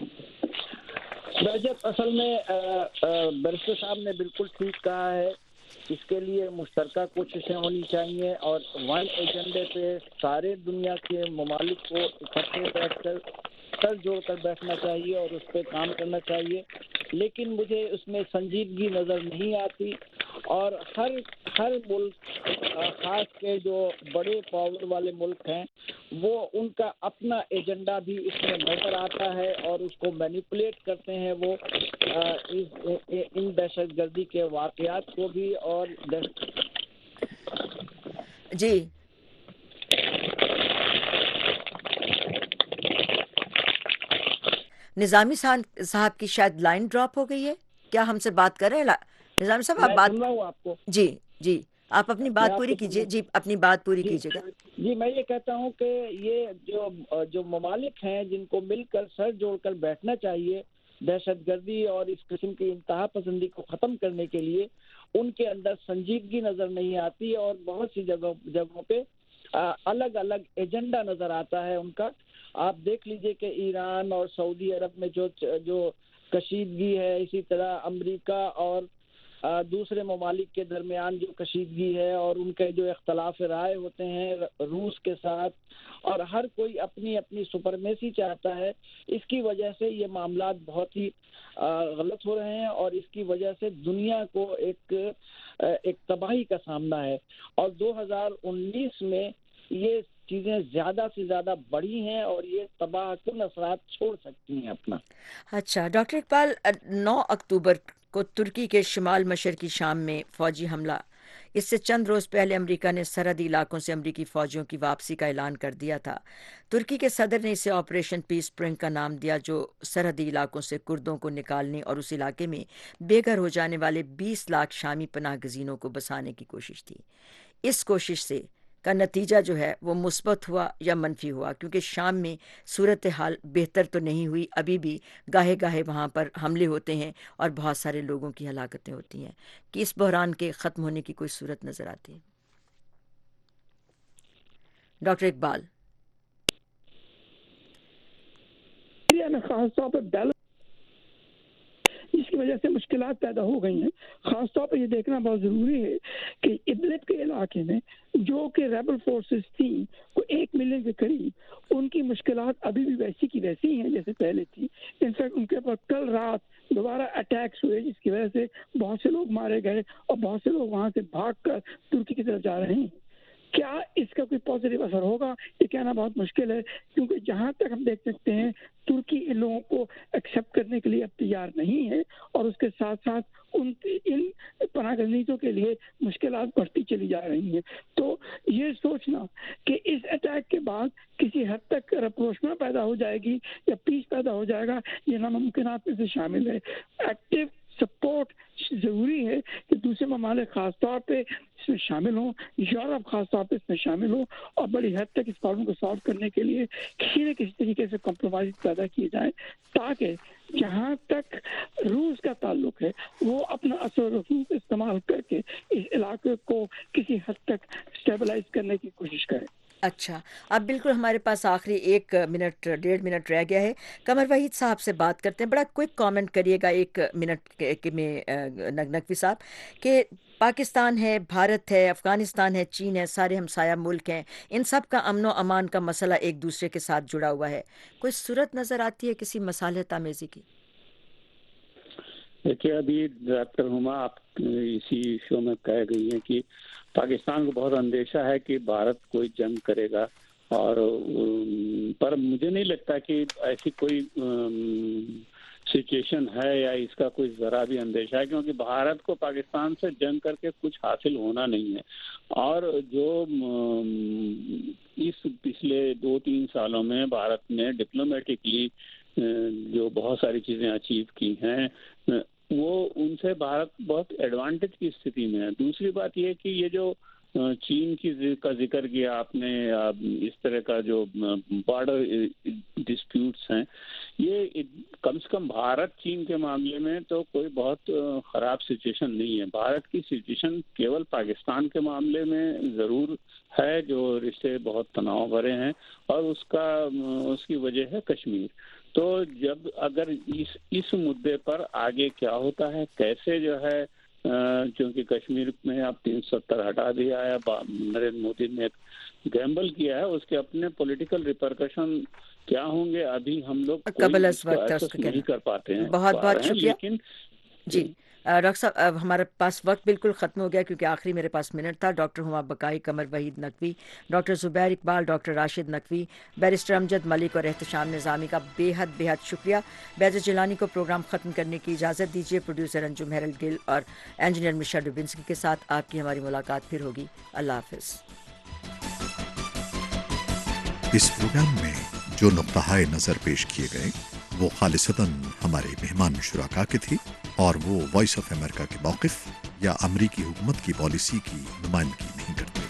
رجب، اصل میں بیرسٹر صاحب نے بالکل ٹھیک کہا ہے، اس کے لیے مشترکہ کوششیں ہونی چاہیے اور ون ایجنڈے پہ سارے دنیا کے ممالک کو اکٹھے بیٹھ کر سر جوڑ کر بیٹھنا چاہیے اور اس پہ کام کرنا چاہیے، لیکن مجھے اس میں سنجیدگی نظر نہیں آتی اور ہر ہر ملک، خاص کے جو بڑے پاور والے ملک ہیں، وہ ان کا اپنا ایجنڈا بھی اس میں نظر آتا ہے اور اس کو مینیپولیٹ کرتے ہیں، وہ ان دہشت گردی کے واقعات کو بھی۔ اور جی نظامی صاحب کی شاید لائن ڈراپ ہو گئی ہے، کیا ہم سے بات کر رہے ہیں نظامی صاحب؟ آپ بات آپ کو جی جی آپ اپنی بات پوری کیجیے، جی اپنی بات پوری کیجیے گا۔ جی میں یہ کہتا ہوں کہ یہ جو جو ممالک ہیں جن کو مل کر سر جوڑ کر بیٹھنا چاہیے دہشت گردی اور اس قسم کی انتہا پسندی کو ختم کرنے کے لیے، ان کے اندر سنجیدگی نظر نہیں آتی اور بہت سی جگہوں جگہوں پہ الگ الگ ایجنڈا نظر آتا ہے ان کا۔ آپ دیکھ لیجئے کہ ایران اور سعودی عرب میں جو جو کشیدگی ہے، اسی طرح امریکہ اور دوسرے ممالک کے درمیان جو کشیدگی ہے اور ان کے جو اختلاف رائے ہوتے ہیں روس کے ساتھ، اور ہر کوئی اپنی اپنی سپرمیسی چاہتا ہے، اس کی وجہ سے یہ معاملات بہت ہی غلط ہو رہے ہیں اور اس کی وجہ سے دنیا کو ایک ایک تباہی کا سامنا ہے، اور دو ہزار انیس میں یہ چیزیں زیادہ سے زیادہ بڑھی ہیں اور یہ تباہ کن اثرات چھوڑ سکتی ہیں اپنا۔ اچھا ڈاکٹر اقبال، نو اکتوبر کو ترکی کے شمال مشرقی شام میں فوجی حملہ، اس سے چند روز پہلے امریکہ نے سرحدی علاقوں سے امریکی فوجیوں کی واپسی کا اعلان کر دیا تھا۔ ترکی کے صدر نے اسے آپریشن پیس اسپرنگ کا نام دیا، جو سرحدی علاقوں سے کردوں کو نکالنے اور اس علاقے میں بے گھر ہو جانے والے بیس لاکھ شامی پناہ گزینوں کو بسانے کی کوشش تھی۔ اس کوشش سے کا نتیجہ جو ہے وہ مثبت ہوا یا منفی ہوا؟ کیونکہ شام میں صورتحال بہتر تو نہیں ہوئی، ابھی بھی گاہے گاہے وہاں پر حملے ہوتے ہیں اور بہت سارے لوگوں کی ہلاکتیں ہوتی ہیں، کہ اس بحران کے ختم ہونے کی کوئی صورت نظر آتی ہے؟ ڈاکٹر اقبال خاص طور پر جس کی وجہ سے مشکلات پیدا ہو گئی ہیں، خاص طور پر یہ دیکھنا بہت ضروری ہے کہ ادلب کے علاقے میں جو کہ ریبل فورسز تھیں وہ ایک ملین کے قریب، ان کی مشکلات ابھی بھی ویسی کی ویسی ہیں جیسے پہلے تھی۔ انفیکٹ ان کے پاس کل رات دوبارہ اٹیکس ہوئے جس کی وجہ سے بہت سے لوگ مارے گئے اور بہت سے لوگ وہاں سے بھاگ کر ترکی کی طرف جا رہے ہیں۔ کیا اس کا کوئی پازیٹیو اثر ہوگا یہ کہنا بہت مشکل ہے، کیونکہ جہاں تک ہم دیکھ سکتے ہیں ترکی ان لوگوں کو ایکسیپٹ کرنے کے لیے اب تیار نہیں ہے، اور اس کے ساتھ ساتھ ان ان پناہ گزینوں کے لیے مشکلات بڑھتی چلی جا رہی ہیں۔ تو یہ سوچنا کہ اس اٹیک کے بعد کسی حد تک رپروشنا پیدا ہو جائے گی یا پیس پیدا ہو جائے گا، یہ ناممکنات میں سے شامل ہے۔ ایکٹیو سپورٹ ضروری ہے کہ دوسرے ممالک خاص طور پہ اس میں شامل ہوں، یورپ خاص طور پہ اس میں شامل ہوں، اور بڑی حد تک اس پرابلم کو سالو کرنے کے لیے کسی نہ کسی طریقے سے کمپرومائز پیدا کیے جائیں، تاکہ جہاں تک روس کا تعلق ہے وہ اپنا اثر و رسوخ استعمال کر کے اس علاقے کو کسی حد تک اسٹیبلائز کرنے کی کوشش کریں۔ اچھا، اب بالکل ہمارے پاس آخری ایک منٹ ڈیڑھ منٹ رہ گیا ہے، قمر وحید صاحب سے بات کرتے ہیں، بڑا کوئک کامنٹ کریے گا ایک منٹ میں نقوی صاحب، کہ پاکستان ہے، بھارت ہے، افغانستان ہے، چین ہے، سارے ہمسایہ ملک ہیں، ان سب کا امن و امان کا مسئلہ ایک دوسرے کے ساتھ جڑا ہوا ہے، کوئی صورت نظر آتی ہے کسی مصالحت آمیزی کی؟ دیکھیے ابھی ڈاکٹر ہما آپ اسی شو میں کہہ گئی ہیں کہ پاکستان کو بہت اندیشہ ہے کہ بھارت کوئی جنگ کرے گا، اور پر مجھے نہیں لگتا کہ ایسی کوئی سچویشن ہے یا اس کا کوئی ذرا بھی اندیشہ ہے، کیونکہ بھارت کو پاکستان سے جنگ کر کے کچھ حاصل ہونا نہیں ہے، اور جو اس پچھلے دو تین سالوں میں بھارت نے ڈپلومیٹکلی جو بہت ساری چیزیں اچیو کی ہیں وہ ان سے بھارت بہت ایڈوانٹیج کی استھتی میں ہے۔ دوسری بات یہ کہ یہ جو چین کی کا ذکر کیا آپ نے، اس طرح کا جو بارڈر ڈسپیوٹس ہیں، یہ کم سے کم بھارت چین کے معاملے میں تو کوئی بہت خراب سچویشن نہیں ہے۔ بھارت کی سچویشن کیول پاکستان کے معاملے میں ضرور ہے، جو رشتے بہت تناؤ بھرے ہیں، اور اس کا اس کی وجہ ہے کشمیر۔ تو جب اگر اس اس مدعے پر آگے کیا ہوتا ہے، کیسے جو ہے، کیونکہ کشمیر میں اب تین سو ستر ہٹا دیا ہے، نریندر مودی نے ایک گیمبل کیا ہے، اس کے اپنے پولیٹیکل ریپرکشن کیا ہوں گے ابھی ہم لوگ قبل از وقت نہیں کر پاتے ہیں۔ بہت بہت شکریہ لیکن جی ڈاکٹر صاحب، اب ہمارے پاس وقت بالکل ختم ہو گیا کیونکہ آخری میرے پاس منٹ تھا۔ Doctor Huma Baqai, Qamar Waheed Naqvi, doctor Zubair Iqbal, doctor Rashid Naqvi, barrister Amjad Malik اور احتشام نظامی کا بے حد بے حد شکریہ۔ بیضہ جیلانی کو پروگرام ختم کرنے کی اجازت دیجیے۔ پروڈیوسر انجم ہیرلڈ گل اور انجینئر مشا ڈوبنسکی کے ساتھ آپ کی ہماری ملاقات پھر ہوگی۔ اللہ حافظ۔ اس پروگرام میں جو نقطہ نظر پیش کیے گئے وہ خالصتاً ہمارے مہمان شرکا کے تھے، اور وہ وائس آف امریکہ کے موقف یا امریکی حکومت کی پالیسی کی نمائندگی نہیں کرتے۔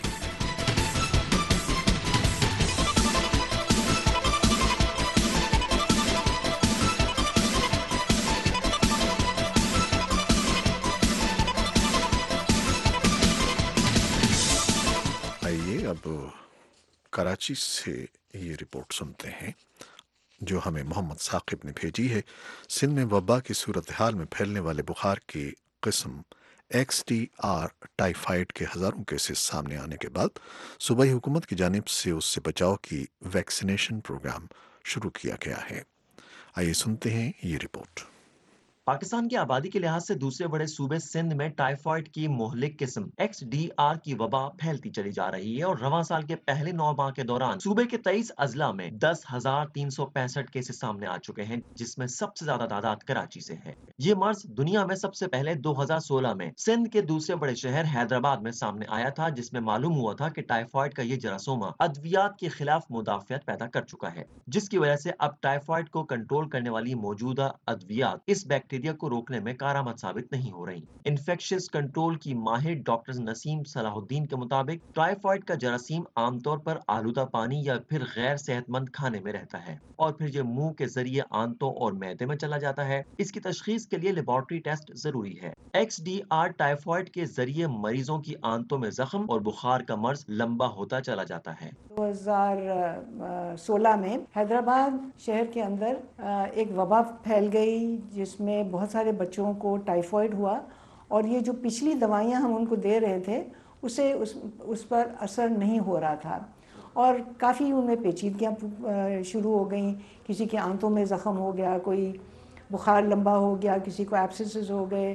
آئیے اب کراچی سے یہ رپورٹ سنتے ہیں جو ہمیں محمد ثاقب نے بھیجی ہے۔ سندھ میں وبا کی صورتحال میں پھیلنے والے بخار کی قسم ایکس ڈی آر ٹائیفائڈ کے ہزاروں کیسز سامنے آنے کے بعد صوبائی حکومت کی جانب سے اس سے بچاؤ کی ویکسینیشن پروگرام شروع کیا گیا ہے۔ آئیے سنتے ہیں یہ رپورٹ۔ پاکستان کی آبادی کے لحاظ سے دوسرے بڑے صوبے سندھ میں ٹائیفائڈ کی مہلک قسم ایکس ڈی آر کی وبا پھیلتی چلی جا رہی ہے، اور رواں سال کے پہلے نو ماہ کے دوران صوبے کے تیئیس اضلاع میں دس ہزار تین سو پینسٹھ کیسز سامنے آ چکے ہیں، جس میں سب سے زیادہ تعداد کراچی سے ہے۔ یہ مرض دنیا میں سب سے پہلے دو ہزار سولہ میں سندھ کے دوسرے بڑے شہر حیدرآباد میں سامنے آیا تھا، جس میں معلوم ہوا تھا کہ ٹائیفائڈ کا یہ جراثومہ ادویات کے خلاف مدافعت پیدا کر چکا ہے، جس کی وجہ سے اب ٹائیفائڈ کو کنٹرول کرنے والی موجودہ ادویات اس بیکٹیریا کو روکنے میں کارآمد ثابت نہیں ہو رہی۔ انفیکشس کنٹرول کی ماہر ڈاکٹر نسیم صلاح الدین کے مطابق ٹائیفائڈ کا جراثیم عام طور پر آلودہ پانی یا پھر غیر صحت مند کھانے میں رہتا ہے، اور پھر یہ منہ کے ذریعے آنتوں اور معدے میں چلا جاتا ہے۔ اس کی تشخیص کے لیے لیبارٹری ٹیسٹ ضروری ہے۔ ایکس ڈی آر ٹائیفائڈ کے ذریعے مریضوں کی آنتوں میں زخم اور بخار کا مرض لمبا ہوتا چلا جاتا ہے۔ دو ہزار سولہ میں حیدرآباد شہر کے اندر ایک وبا پھیل گئی، جس میں بہت سارے بچوں کو ٹائیفائڈ ہوا، اور یہ جو پچھلی دوائیاں ہم ان کو دے رہے تھے اسے اس اس پر اثر نہیں ہو رہا تھا، اور کافی ان میں پیچیدگیاں شروع ہو گئیں۔ کسی کے آنتوں میں زخم ہو گیا، کوئی بخار لمبا ہو گیا، کسی کو ایبسسز ہو گئے،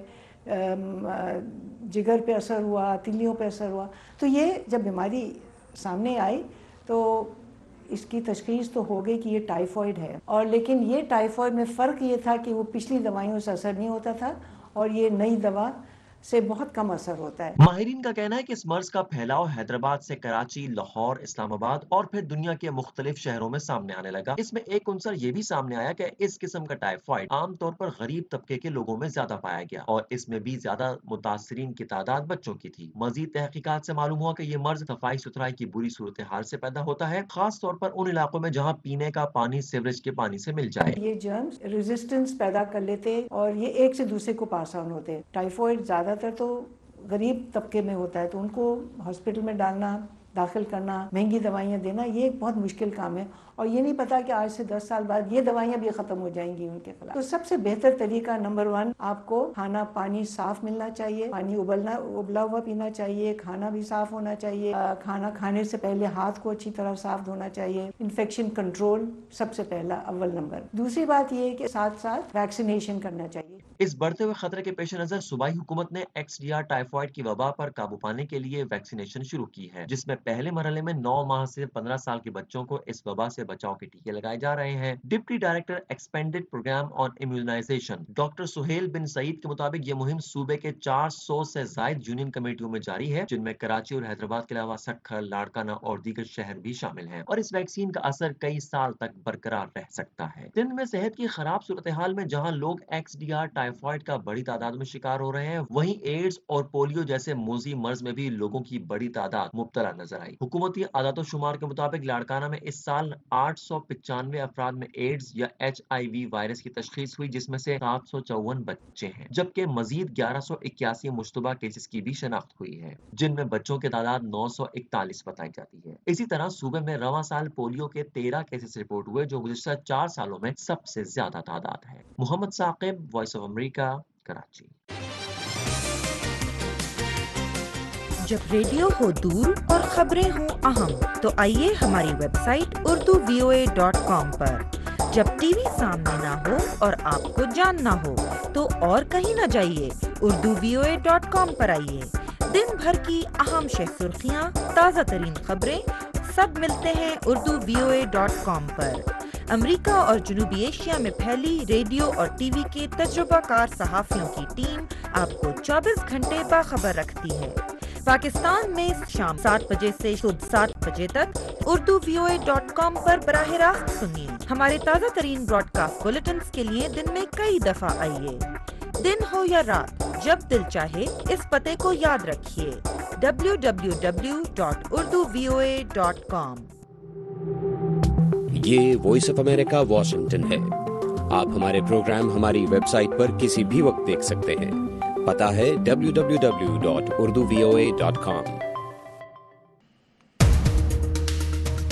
جگر پہ اثر ہوا، تلیوں پہ اثر ہوا۔ تو یہ جب بیماری سامنے آئی تو اس کی تشخیص تو ہو گئی کہ یہ ٹائیفائڈ ہے، اور لیکن یہ ٹائیفائڈ میں فرق یہ تھا کہ وہ پچھلی دوائیوں سے اثر نہیں ہوتا تھا، اور یہ نئی دوا سے بہت کم اثر ہوتا ہے۔ ماہرین کا کہنا ہے کہ اس مرض کا پھیلاؤ حیدرآباد سے کراچی، لاہور، اسلام آباد اور پھر دنیا کے مختلف شہروں میں سامنے آنے لگا۔ اس میں ایک عنصر یہ بھی سامنے آیا کہ اس قسم کا ٹائیفائڈ عام طور پر غریب طبقے کے لوگوں میں زیادہ پایا گیا، اور اس میں بھی زیادہ متاثرین کی تعداد بچوں کی تھی۔ مزید تحقیقات سے معلوم ہوا کہ یہ مرض صفائی ستھرائی کی بری صورتحال سے پیدا ہوتا ہے، خاص طور پر ان علاقوں میں جہاں پینے کا پانی سیوریج کے پانی سے مل جائے۔ یہ جرمز ریزسٹنس پیدا کر لیتے اور یہ ایک سے دوسرے کو پاس آن ہوتے۔ ٹائیفائڈ زیادہ تر تو غریب طبقے میں ہوتا ہے، تو ان کو ہاسپٹل میں ڈالنا، داخل کرنا، مہنگی دوائیاں دینا، یہ ایک بہت مشکل کام ہے، اور یہ نہیں پتا کہ آج سے دس سال بعد یہ دوائیاں بھی ختم ہو جائیں گی ان کے خلاف۔ تو سب سے بہتر طریقہ نمبر ون، آپ کو کھانا پانی صاف ملنا چاہیے، پانی ابلنا ابلا ہوا پینا چاہیے، کھانا بھی صاف ہونا چاہیے، کھانا کھانے سے پہلے ہاتھ کو اچھی طرح صاف دھونا چاہیے، انفیکشن کنٹرول سب سے پہلا اول نمبر۔ دوسری بات یہ ہے کہ ساتھ ساتھ ویکسینیشن کرنا چاہیے۔ اس بڑھتے ہوئے خطرے کے پیش نظر صوبائی حکومت نے ایکس ڈی آر ٹائیفائڈ کی وبا پر قابو پانے کے لیے ویکسینیشن شروع کی ہے، جس میں پہلے مرحلے میں نو ماہ سے پندرہ سال کے بچوں کو اس وبا سے بچاؤ کے ٹیکے لگائے جا رہے ہیں۔ Deputy director expanded program on immunization doctor Sohail bin Saeed کے مطابق یہ مہم صوبے کے چار سو سے زائد یونین کمیٹیوں میں جاری ہے، جن میں کراچی اور حیدرآباد کے علاوہ سکھر، لاڑکانہ اور دیگر شہر بھی شامل ہیں، اور اس ویکسین کا اثر کئی سال تک برقرار رہ سکتا ہے۔ سندھ میں صحت کی خراب صورتحال میں جہاں لوگ ایکس ڈی آر ٹائیفائڈ کا بڑی تعداد میں شکار ہو رہے ہیں، وہیں ایڈز اور پولیو جیسے موذی مرض میں بھی لوگوں کی بڑی تعداد مبتلا نظر آئی۔ حکومتی اعداد و شمار کے مطابق لاڑکانہ میں اس سال آٹھ سو پچانوے افراد میں ایڈز یا ایچ آئی وی وائرس کی تشخیص ہوئی، جس میں سے سات سو چون بچے ہیں، جبکہ مزید گیارہ سو اکیاسی مشتبہ کیسز کی بھی شناخت ہوئی ہے، جن میں بچوں کی تعداد نو سو اکتالیس بتائی جاتی ہے۔ اسی طرح صوبے میں رواں سال پولیو کے تیرہ کیسز رپورٹ ہوئے، جو گزشتہ چار سالوں میں سب سے زیادہ تعداد ہے۔ Muhammad Saqib, Voice of America, Karachi. جب ریڈیو ہو دور اور خبریں ہوں اہم تو آئیے ہماری website Urdu V O A dot com پر۔ جب ٹی وی سامنے نہ ہو اور آپ کو جاننا ہو تو اور کہیں نہ جائیے، Urdu V O A dot com پر آئیے۔ دن بھر کی اہم شہ سرخیاں، تازہ ترین خبریں سب ملتے ہیں Urdu V O A dot com پر۔ امریکہ اور جنوبی ایشیا میں پھیلی ریڈیو اور ٹی وی کے تجربہ کار صحافیوں کی ٹیم آپ کو چوبیس گھنٹے باخبر رکھتی ہے۔ پاکستان میں شام سات بجے سے صبح سات بجے تک Urdu V O A dot com پر براہ راست سنیے۔ ہمارے تازہ ترین براڈ کاسٹ بلیٹنز کے لیے دن میں کئی دفعہ آئیے۔ دن ہو یا رات، جب دل چاہے اس پتے کو یاد رکھیے، W W W dot Urdu V O A dot com. یہ وائس آف امریکہ واشنگٹن ہے۔ آپ ہمارے پروگرام ہماری ویب سائٹ پر کسی بھی وقت دیکھ سکتے ہیں۔ پتہ ہے W W W dot Urdu V O A dot com.